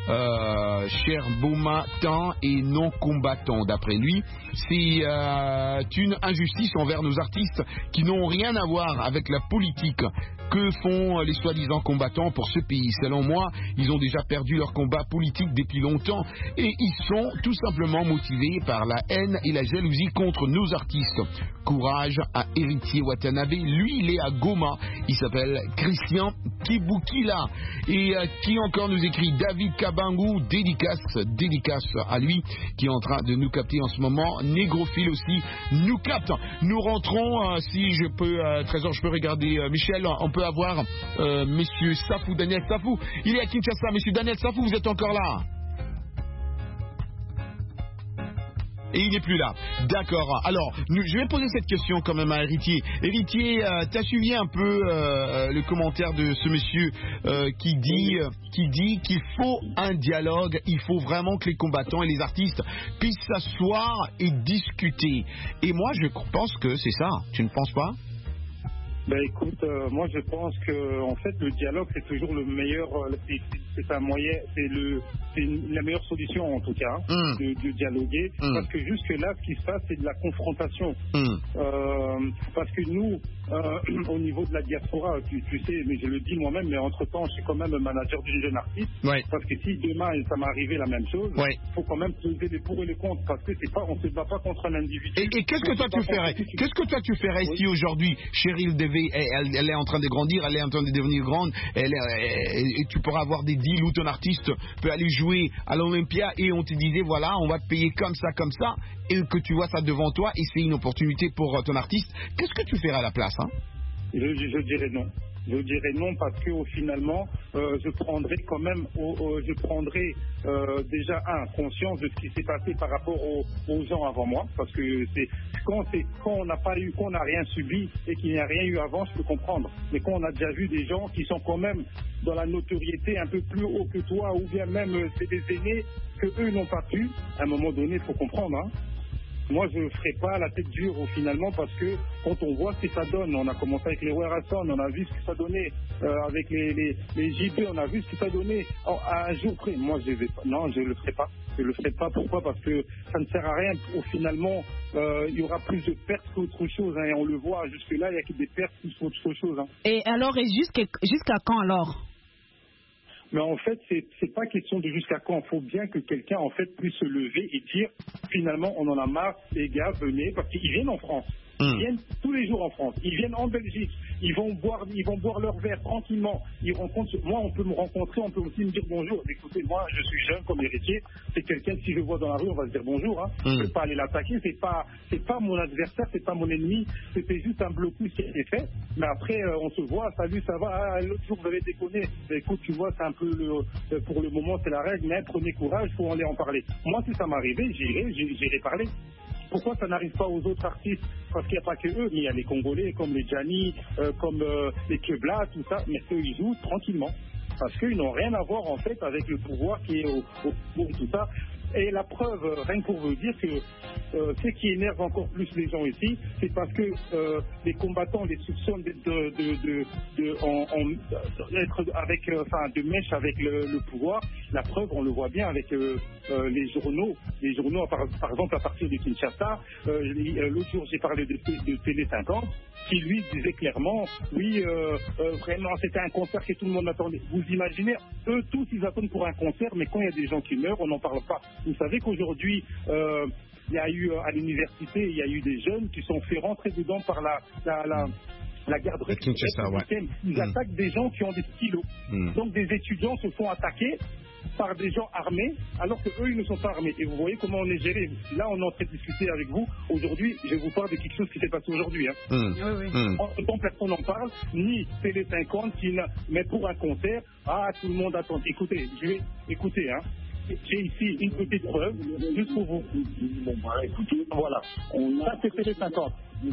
Cher Beaumatin et non combattant. D'après lui, c'est une injustice envers nos artistes qui n'ont rien à voir avec la politique. Que font les soi-disant combattants pour ce pays? Selon moi, ils ont déjà perdu leur combat politique depuis longtemps et ils sont tout simplement motivés par la haine et la jalousie contre nos artistes. Courage à Héritier Watanabe. Lui, il est à Goma. Il s'appelle Christian Kibukila. Et qui encore nous écrit? David Kabangu, dédicace à lui, qui est en train de nous capter en ce moment. Négrophile aussi nous capte. Nous rentrons, si je peux, Trésor, je peux regarder Michel, on peut avoir monsieur Safou, Daniel Safou. Il est à Kinshasa. Monsieur Daniel Safou, vous êtes encore là? Et il n'est plus là. D'accord. Alors, je vais poser cette question quand même à Héritier. Héritier, tu as suivi un peu le commentaire de ce monsieur qui dit qu'il faut un dialogue, il faut vraiment que les combattants et les artistes puissent s'asseoir et discuter. Et moi, je pense que c'est ça. Tu ne penses pas ? Ben écoute, moi je pense que en fait le dialogue c'est toujours le meilleur, c'est un moyen, c'est la meilleure solution en tout cas de dialoguer, parce que jusque là ce qui se passe c'est de la confrontation, parce que nous au niveau de la diaspora, tu sais, mais je le dis moi-même, mais entre temps je suis quand même le manager d'une jeune artiste, parce que si demain ça m'est arrivé la même chose, il faut quand même peser les pour et les contre, parce que c'est pas, on se bat pas contre un individu. Et qu'est-ce que toi tu ferais? Qu'est-ce que toi tu ferais si aujourd'hui Cheryl Devey elle est en train de grandir, elle est en train de devenir grande, et tu pourras avoir des deals où ton artiste peut aller jouer à l'Olympia et on te disait voilà, on va te payer comme ça, et que tu vois ça devant toi et c'est une opportunité pour ton artiste, qu'est-ce que tu ferais à la place Je dirais non. Je dirais non parce que finalement, je prendrais quand même, déjà conscience de ce qui s'est passé par rapport aux gens avant moi, parce que c'est quand on n'a pas eu, qu'on n'a rien subi et qu'il n'y a rien eu avant, je peux comprendre. Mais quand on a déjà vu des gens qui sont quand même dans la notoriété un peu plus haut que toi, ou bien même c'est des aînés que eux n'ont pas pu, à un moment donné, il faut comprendre. Moi, je ne ferai pas la tête dure finalement parce que quand on voit ce que ça donne, on a commencé avec les Roy Rasson, on a vu ce que ça donnait avec les JB, on a vu ce que ça donnait à un jour près. Moi, je ne le ferai pas. Je ne le ferai pas. Pourquoi? Parce que ça ne sert à rien. Finalement, il y aura plus de pertes qu'autre chose. Et on le voit jusque-là, il n'y a que des pertes plus qu'autre chose. Et alors, jusqu'à quand alors? Mais en fait, c'est pas question de jusqu'à quand. Il faut bien que quelqu'un en fait puisse se lever et dire finalement on en a marre, les gars, venez, parce qu'ils viennent en France. Ils viennent tous les jours en France. Ils viennent en Belgique. Ils vont boire leur verre tranquillement. Moi, on peut me rencontrer, on peut aussi me dire bonjour. Écoutez, moi, je suis jeune comme héritier. C'est quelqu'un, si je le vois dans la rue, on va se dire bonjour. Je ne vais pas aller l'attaquer. C'est pas mon adversaire, c'est pas mon ennemi. C'était juste un blocus qui a été fait. Mais après, on se voit. Salut, ça va. L'autre jour, vous avez déconné. Mais écoute, tu vois, c'est un peu pour le moment, c'est la règle. Mais prenez courage, faut aller en parler. Moi, si ça m'arrivait, j'irai parler. Pourquoi ça n'arrive pas aux autres artistes? Parce qu'il n'y a pas que eux, mais il y a les Congolais comme les Gianni, comme les Kebla, tout ça, mais eux ils jouent tranquillement. Parce qu'ils n'ont rien à voir en fait avec le pouvoir qui est au tout ça. Et la preuve, rien que pour vous dire que ce qui énerve encore plus les gens ici, c'est parce que les combattants les soupçonnent d'être de mèche avec le pouvoir. La preuve, on le voit bien avec les journaux. Les journaux, par exemple, à partir de Kinshasa, l'autre jour, j'ai parlé de Télé 50, qui lui disait clairement, oui, vraiment, c'était un concert que tout le monde attendait. Vous imaginez, eux tous, ils attendent pour un concert, mais quand il y a des gens qui meurent, on n'en parle pas. Vous savez qu'aujourd'hui, il y a eu à l'université, il y a eu des jeunes qui sont fait rentrer dedans par la garde républicaine. Ils attaquent des gens qui ont des stylos. Donc des étudiants se font attaquer par des gens armés, alors qu'eux, ils ne sont pas armés. Et vous voyez comment on est géré. Là, on est en train de discuter avec vous. Aujourd'hui, je vous parle de quelque chose qui s'est passé aujourd'hui. En ce temps, personne n'en parle, ni Télé 50, mais pour un concert, tout le monde attend. Écoutez, écoutez, j'ai ici une petite preuve, juste pour vous. Écoutez, voilà. Ça, c'est Télé 50.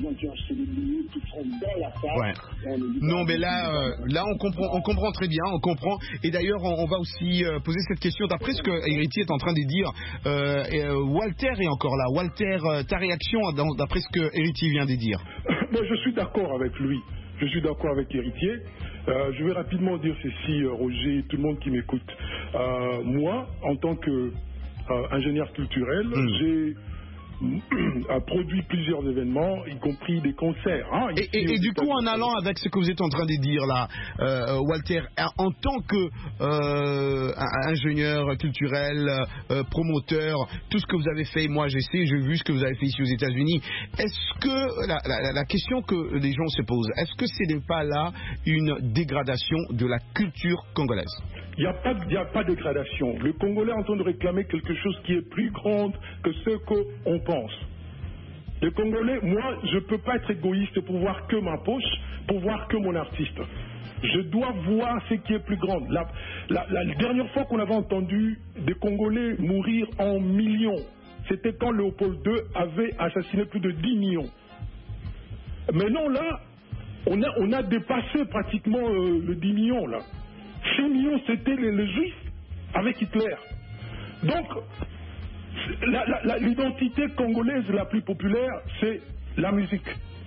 Non, mais là, on comprend très bien, on comprend. Et d'ailleurs, on va aussi poser cette question d'après ce que Héritier est en train de dire. Walter est encore là. Walter, ta réaction d'après ce que Héritier vient de dire? Je suis d'accord avec lui. Je suis d'accord avec Héritier. Je vais rapidement dire ceci, Roger, tout le monde qui m'écoute. Moi, en tant qu'ingénieur culturel, j'ai produit plusieurs événements, y compris des concerts. Et du coup, en allant avec ce que vous êtes en train de dire là, Walter, en tant qu'ingénieur culturel, promoteur, tout ce que vous avez fait, moi j'ai vu ce que vous avez fait ici aux États-Unis, est-ce que la question que les gens se posent, est-ce que ce n'est pas là une dégradation de la culture congolaise? Il n'y a pas de dégradation. Le Congolais est en train de réclamer quelque chose qui est plus grand que ce qu'on pense. Le Congolais, moi, je ne peux pas être égoïste pour voir que ma poche, pour voir que mon artiste. Je dois voir ce qui est plus grand. La dernière fois qu'on avait entendu des Congolais mourir en millions, c'était quand Léopold II avait assassiné plus de 10 millions. Maintenant là, on a dépassé pratiquement le 10 millions là. 6 millions c'était les Juifs avec Hitler. Donc, l'identité congolaise la plus populaire, c'est la musique.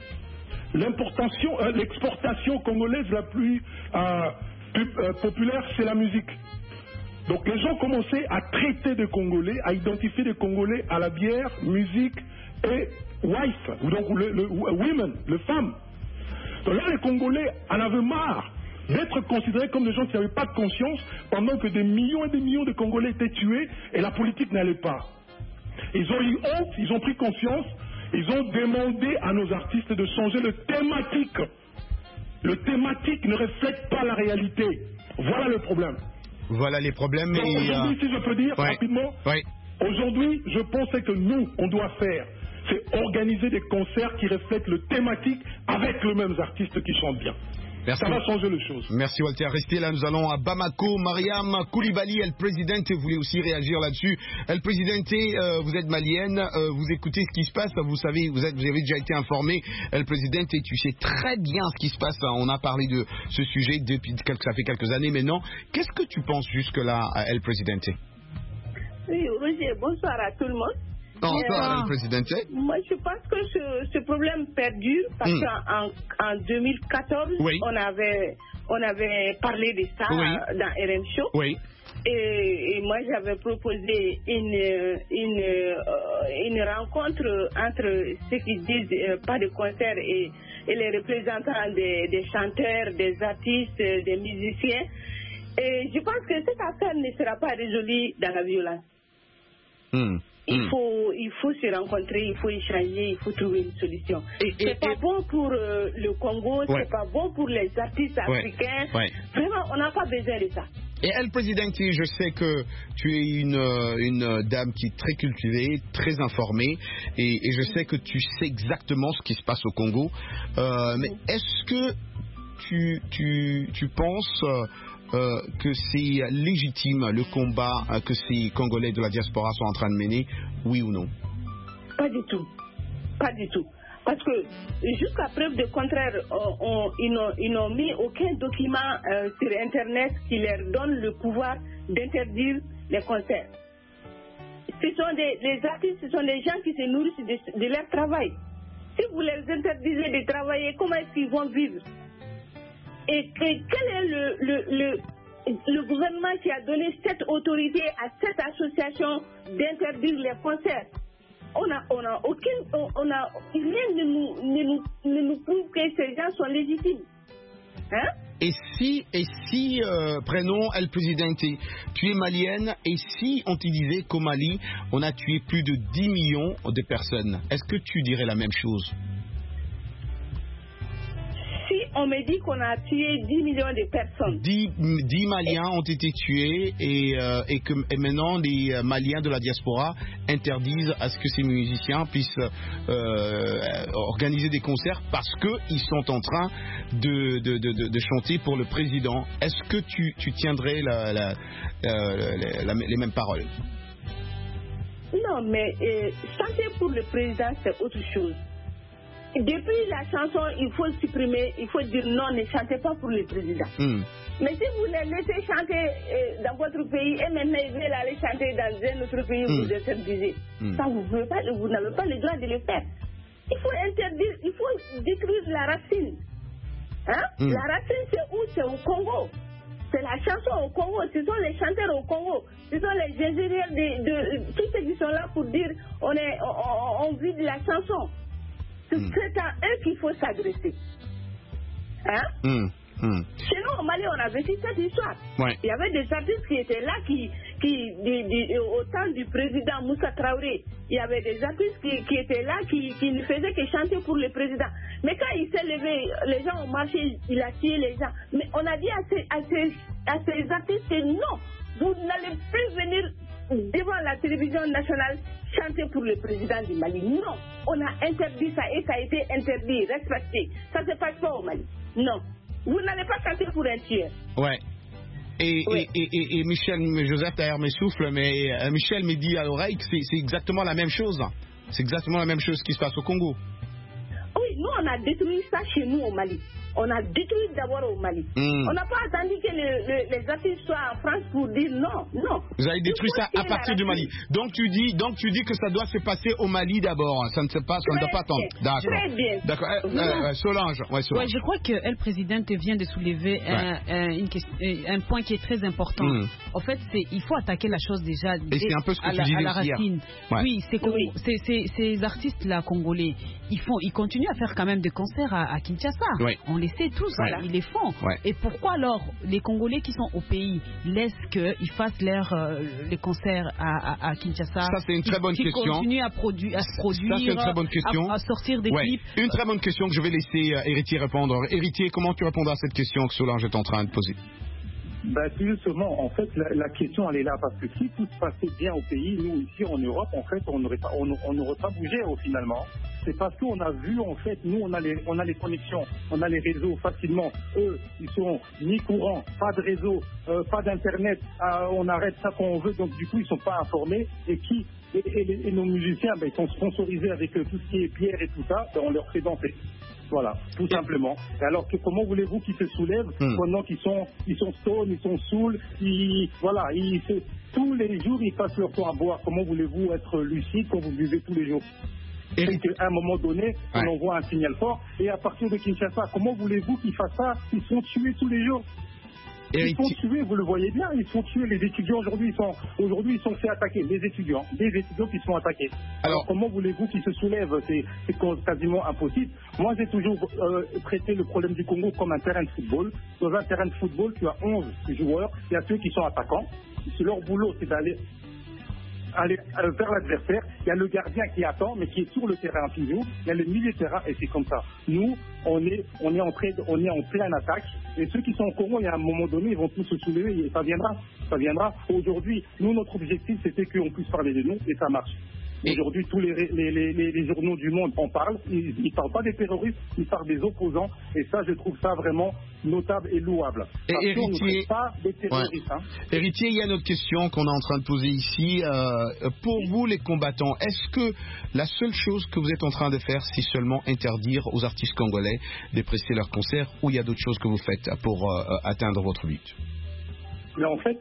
L'exportation congolaise la plus populaire, c'est la musique. Donc les gens commençaient à traiter des Congolais, à identifier des Congolais à la bière, musique et wife, donc women, les femmes. Donc là, les Congolais en avaient marre d'être considérés comme des gens qui n'avaient pas de conscience pendant que des millions et des millions de Congolais étaient tués et la politique n'allait pas. Ils ont eu honte, ils ont pris conscience, ils ont demandé à nos artistes de changer le thématique. Le thématique ne reflète pas la réalité. Voilà le problème. Voilà les problèmes. Aujourd'hui, si je peux dire rapidement, aujourd'hui, je pensais que nous, on doit faire, c'est organiser des concerts qui reflètent le thématique avec les mêmes artistes qui chantent bien. Merci. Ça va changer les choses. Merci Walter. Restez là, nous allons à Bamako. Mariam Koulibaly, El Presidente, vous voulez aussi réagir là-dessus. El Presidente, vous êtes malienne, vous écoutez ce qui se passe, vous savez, vous avez déjà été informé. El Presidente, tu sais très bien ce qui se passe. On a parlé de ce sujet depuis ça fait quelques années maintenant. Qu'est-ce que tu penses jusque-là, El Presidente? Oui, Roger, bonsoir à tout le monde. Bonsoir, El Presidente. Moi, je pense que ce problème perdure parce qu'en 2014, on avait parlé de ça dans RM Show. Oui. Et moi, j'avais proposé une rencontre entre ceux qui disent pas de concert et les représentants des chanteurs, des artistes, des musiciens. Et je pense que cette affaire ne sera pas résolue dans la violence. Il faut se rencontrer, il faut échanger, il faut trouver une solution. C'est pas bon pour le Congo, c'est pas bon pour les artistes africains. Vraiment, on n'a pas besoin de ça. Et El Presidente, je sais que tu es une dame qui est très cultivée, très informée, et je sais que tu sais exactement ce qui se passe au Congo. Mais est-ce que tu penses que c'est légitime le combat que ces Congolais de la diaspora sont en train de mener, oui ou non? Pas du tout. Pas du tout. Parce que jusqu'à preuve de contraire, ils n'ont mis aucun document sur Internet qui leur donne le pouvoir d'interdire les concerts. Ce sont les artistes, ce sont des gens qui se nourrissent de leur travail. Si vous les interdisez de travailler, comment est-ce qu'ils vont vivre? Et quel est le gouvernement qui a donné cette autorité à cette association d'interdire les concerts? Rien ne nous prouve que ces gens sont légitimes. Hein? Et si prenons El Presidente, tu es malienne, et si on te disait qu'au Mali, on a tué plus de 10 millions de personnes, est-ce que tu dirais la même chose? Si on me dit qu'on a tué 10 millions de personnes. 10 Maliens ont été tués et maintenant les Maliens de la diaspora interdisent à ce que ces musiciens puissent organiser des concerts parce qu'ils sont en train de chanter pour le président. Est-ce que tu tiendrais les mêmes paroles? Non, mais chanter pour le président, c'est autre chose. Depuis la chanson, il faut supprimer, il faut dire non, ne chantez pas pour le président. Mais si vous les laissez chanter dans votre pays et maintenant ils veulent aller chanter dans un autre pays, vous êtes interdisez. Ça, vous n'avez pas le droit de le faire. Il faut interdire, il faut détruire la racine. Hein? La racine, c'est où? C'est au Congo. C'est la chanson au Congo, ce sont les chanteurs au Congo, ce sont les ingénieurs de tous ceux qui sont là pour dire on vit de la chanson. C'est à eux qu'il faut s'adresser. Hein? Chez nous, au Mali, on avait fait cette histoire. Il y avait des artistes qui étaient là, au temps du président Moussa Traoré, il y avait des artistes qui étaient là, qui ne faisaient que chanter pour le président. Mais quand il s'est levé, les gens ont marché, il a tué les gens. Mais on a dit à ces artistes que non, vous n'allez plus venir devant la télévision nationale chanter pour le président du Mali. Non, on a interdit ça et ça a été interdit, respecté. Ça ne se passe pas au Mali. Non, vous n'allez pas chanter pour un tueur. Et Michel, Joseph d'ailleurs me souffle, mais Michel me dit à l'oreille que c'est exactement la même chose. C'est exactement la même chose qui se passe au Congo. Oui, nous on a détruit ça chez nous au Mali. On a détruit d'abord au Mali. On n'a pas attendu que les artistes soient en France pour dire non. Vous avez détruit ça à partir du Mali. Donc tu dis que ça doit se passer au Mali d'abord. Ça ne se passe, on ne doit pas attendre. D'accord. Très bien. D'accord. Solange. Ouais, je crois que elle, présidente, vient de soulever un point qui est très important. En fait, il faut attaquer la chose déjà c'est un peu ce que tu à la racine. Ouais. Oui, ces artistes-là congolais, ils continuent à faire quand même des concerts à Kinshasa. Oui. On les sait tous, ils les font. Ouais. Et pourquoi alors les Congolais qui sont au pays laissent qu'ils fassent les concerts à Kinshasa? Ça, c'est une très bonne question. Ils continuent à se produire, ça, c'est une très bonne question. À sortir des clips. Une très bonne question que je vais laisser Héritier répondre. Héritier, comment tu répondras à cette question que Solange est en train de poser? Justement, en fait, la question, elle est là, parce que si tout se passait bien au pays, nous, ici, en Europe, en fait, on n'aurait pas bougé, finalement. C'est parce qu'on a vu, en fait, nous, on a les connexions, on a les réseaux facilement. Eux, ils sont ni courant, pas de réseau, pas d'internet, on arrête ça quand on veut, donc du coup, ils sont pas informés. Et nos musiciens, ils sont sponsorisés avec tout ce qui est pierre et tout ça, on leur fait danser. Voilà, tout simplement. Et alors que comment voulez-vous qu'ils se soulèvent pendant qu'ils sont stone, ils sont saouls, tous les jours ils passent leur temps à boire. Comment voulez-vous être lucide quand vous buvez tous les jours? C'est qu'à un moment donné, on envoie un signal fort. Et à partir de Kinshasa, comment voulez-vous qu'ils fassent ça? Ils sont tués tous les jours. Ils sont tués, vous le voyez bien, ils sont tués. Les étudiants aujourd'hui, ils sont fait attaquer. Les étudiants qui sont attaqués. Alors comment voulez-vous qu'ils se soulèvent? C'est quasiment impossible. Moi, j'ai toujours traité le problème du Congo comme un terrain de football. Dans un terrain de football, tu as 11 joueurs. Il y a ceux qui sont attaquants. Leur boulot, c'est d'aller vers l'adversaire. Il y a le gardien qui attend, mais qui est sur le terrain toujours. Il y a le milieu de terrain, et c'est comme ça. Nous, on est en pleine attaque. Et ceux qui sont au Congo, il y a un moment donné, ils vont tous se soulever et ça viendra. Aujourd'hui, nous, notre objectif, c'était qu'on puisse parler de nous, et ça marche. Aujourd'hui, tous les journaux du monde en parlent. Ils ne parlent pas des terroristes, ils parlent des opposants. Et ça, je trouve ça vraiment notable et louable. Et Héritier, pas des terroristes. Héritier, il y a une autre question qu'on est en train de poser ici. Pour vous, les combattants, est-ce que la seule chose que vous êtes en train de faire, c'est seulement interdire aux artistes congolais de presser leurs concerts, ou il y a d'autres choses que vous faites pour atteindre votre but? Mais en fait,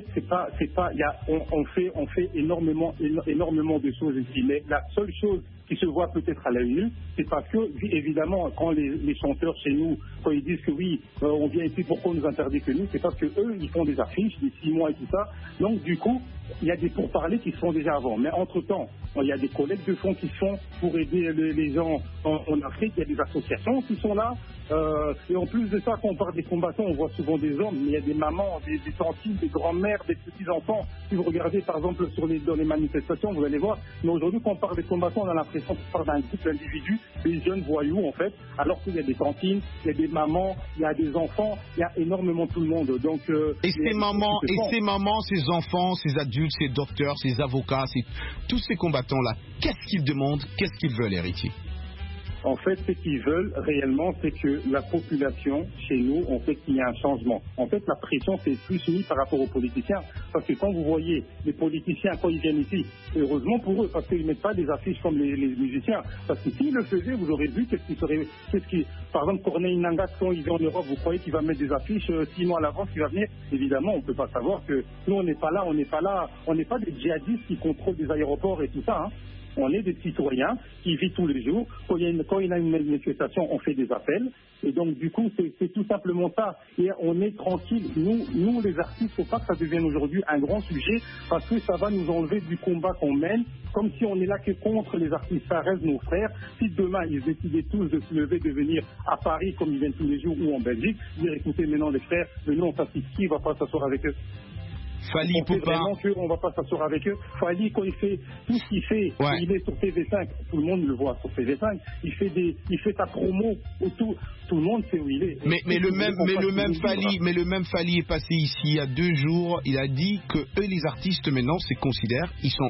on fait énormément de choses ici. Mais la seule chose qui se voit peut-être à l'œil nu, c'est parce que, évidemment, quand les chanteurs chez nous, quand ils disent que oui, on vient ici, pourquoi on nous interdit que nous, c'est parce que eux, ils font des affiches, des 6 mois et tout ça. Donc, du coup, il y a des pourparlers qui se font déjà avant. Mais entre-temps, il y a des collectes de fonds qui se font pour aider les gens en Afrique. Il y a des associations qui sont là. Et en plus de ça, quand on parle des combattants, on voit souvent des hommes, mais il y a des mamans, des tantes, des grands-mères, des petits-enfants. Si vous regardez, par exemple, dans les manifestations, vous allez voir. Mais aujourd'hui, quand on parle des combattants, on a l'impression qu'on parle d'un groupe d'individus, des jeunes voyous, en fait, alors qu'il y a des cantines, il y a des mamans, il y a des enfants, il y a énormément tout le monde. Donc, ces mamans, ces enfants, ces adultes, ces docteurs, ces avocats, tous ces combattants-là, qu'est-ce qu'ils demandent, qu'est-ce qu'ils veulent, Héritier? En fait, ce qu'ils veulent réellement, c'est que la population, chez nous, en fait, qu'il y ait un changement. En fait, la pression, c'est plus mise par rapport aux politiciens. Parce que quand vous voyez les politiciens, quand ils viennent ici, heureusement pour eux, parce qu'ils ne mettent pas des affiches comme les musiciens. Parce que s'ils le faisaient, vous aurez vu par exemple, Corneille Nangas, quand il vient en Europe, vous croyez qu'il va mettre des affiches 6 mois à l'avance, qu'il va venir? Évidemment, on ne peut pas savoir que nous, on n'est pas là, on n'est pas des djihadistes qui contrôlent des aéroports et tout ça, hein. On est des citoyens qui vivent tous les jours. Quand il y a une manifestation, on fait des appels. Et donc, du coup, c'est tout simplement ça. Et on est tranquille. Nous, les artistes, il ne faut pas que ça devienne aujourd'hui un grand sujet, parce que ça va nous enlever du combat qu'on mène, comme si on est là que contre les artistes. Ça reste nos frères. Si demain, ils décidaient tous de se lever, de venir à Paris, comme ils viennent tous les jours, ou en Belgique, dire, écoutez, maintenant, les frères, nous, on s'assied, qui ne va pas s'asseoir avec eux? Fally Ipupa. On ne va pas s'asseoir avec eux. Fally, quand il fait tout ce qu'il fait, il est sur TV5, tout le monde le voit sur TV5, il fait sa promo, tout le monde sait où il est. Mais le même Fally est passé ici il y a 2 jours, il a dit que eux, les artistes maintenant, se considèrent, ils sont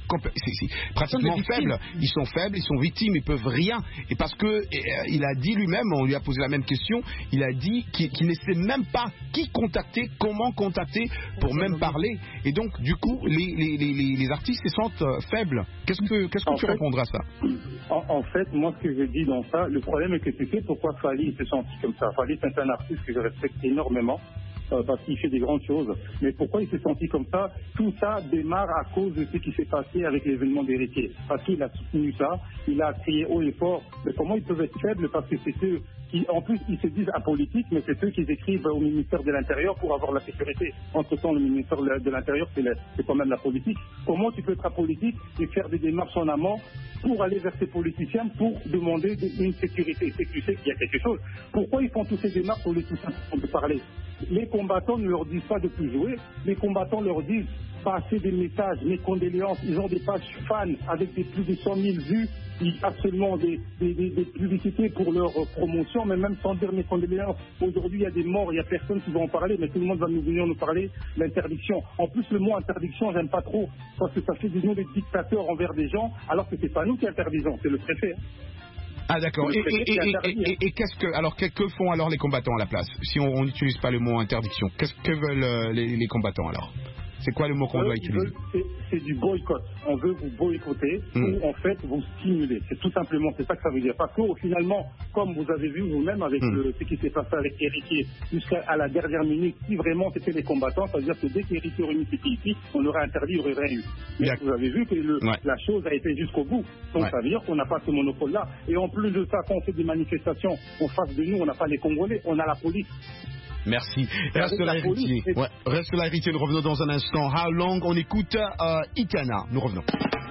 pratiquement faibles. Ils sont faibles, ils sont victimes, ils peuvent rien. Et parce que il a dit lui-même, on lui a posé la même question, il a dit qu'il ne sait même pas qui contacter, comment contacter pour même parler. Et donc, du coup, les artistes se sentent faibles. Qu'est-ce que tu répondras à ça? En fait, moi, ce que je dis dans ça, le problème est que tu sais pourquoi Fally se sent comme ça. Fally, c'est un artiste que je respecte énormément. Parce qu'il fait des grandes choses. Mais pourquoi il s'est senti comme ça? Tout ça démarre à cause de ce qui s'est passé avec l'événement d'Héritier. Parce qu'il a soutenu ça, il a crié haut et fort. Mais comment ils peuvent être faibles? Parce que c'est eux qui, en plus, ils se disent apolitiques, mais c'est eux qui écrivent au ministère de l'Intérieur pour avoir la sécurité. Entre-temps, le ministère de l'Intérieur, c'est quand même la politique. Comment tu peux être apolitique et faire des démarches en amont pour aller vers ces politiciens pour demander une sécurité? C'est que tu sais qu'il y a quelque chose. Pourquoi ils font toutes ces démarches pour les tout simplement de parler? Les combattants ne leur disent pas de plus jouer, les combattants leur disent passer des messages, mes condoléances, ils ont des pages fans avec plus de 100 000 vues, ils passent seulement des publicités pour leur promotion, mais même sans dire mes condoléances. Aujourd'hui, il y a des morts, il n'y a personne qui va en parler, mais tout le monde va venir nous parler l'interdiction. En plus, le mot interdiction, j'aime pas trop, parce que ça fait de nous des dictateurs envers des gens, alors que c'est pas nous qui interdisons, c'est le préfet. Ah d'accord. Et que font alors les combattants à la place? Si on n'utilise pas le mot interdiction, que veulent les combattants alors? C'est quoi le mot qu'on doit utiliser? C'est du boycott. On veut vous boycotter ou en fait vous stimuler. C'est tout simplement, c'est ça que ça veut dire. Parce que finalement, comme vous avez vu vous-même avec ce qui s'est passé avec Héritier, jusqu'à la dernière minute, si vraiment c'était les combattants, ça veut dire que dès qu'Héritier aurait mis ses pieds ici, on aurait interdit, il n'y aurait rien eu. Mais vous avez vu que la chose a été jusqu'au bout. Donc ça veut dire qu'on n'a pas ce monopole-là. Et en plus de ça, quand on fait des manifestations en face de nous, on n'a pas les Congolais, on a la police. Merci. Reste là, Héritier. Reste là, Héritier. Nous revenons dans un instant. How Long? On écoute Itana. Nous revenons.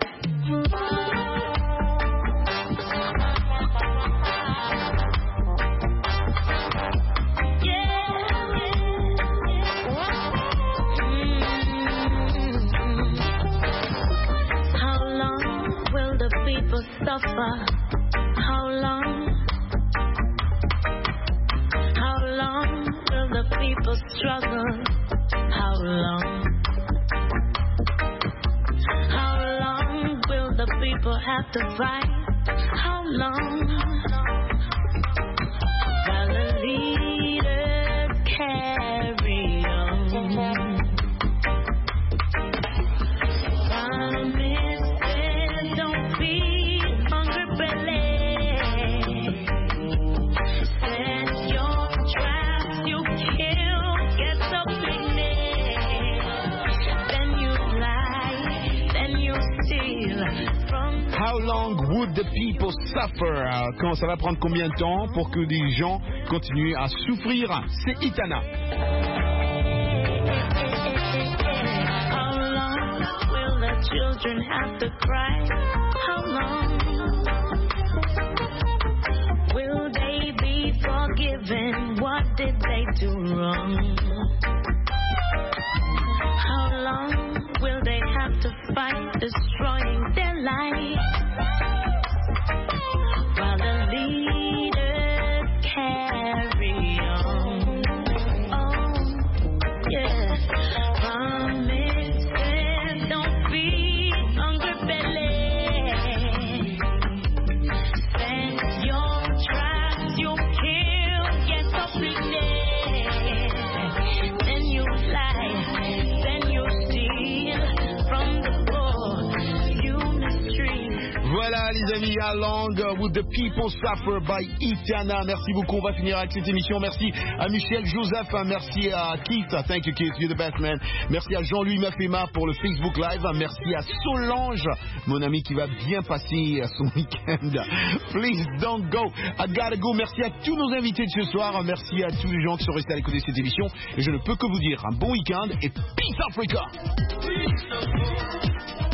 How long will the people suffer? How long? How long will the people struggle? How long? How long will the people have to fight? How long? While the leaders carry on. How long would the people suffer? Quand ça va prendre combien de temps pour que des gens continuent à souffrir? C'est Itana. How long will the children have to cry? How long will they be forgiven? What did they do wrong? How long will they have to fight, destroying their life? While the leaders carry on. Oh, yeah. Promise them don't be underbelly. Send your traps, you kill, get up in there. Then you fly, then you steal from the poor, you mistreat. Voilà les amis, How Long Would the People Suffer by Itana. Merci beaucoup, on va finir avec cette émission. Merci à Michel Joseph, merci à Keith, thank you Keith, you're the best man. Merci à Jean-Louis Mafema pour le Facebook Live. Merci à Solange, mon ami qui va bien passer son week-end. Please don't go, I gotta go. Merci à tous nos invités de ce soir. Merci à tous les gens qui sont restés à l'écoute de cette émission. Et je ne peux que vous dire un bon week-end et Peace Africa.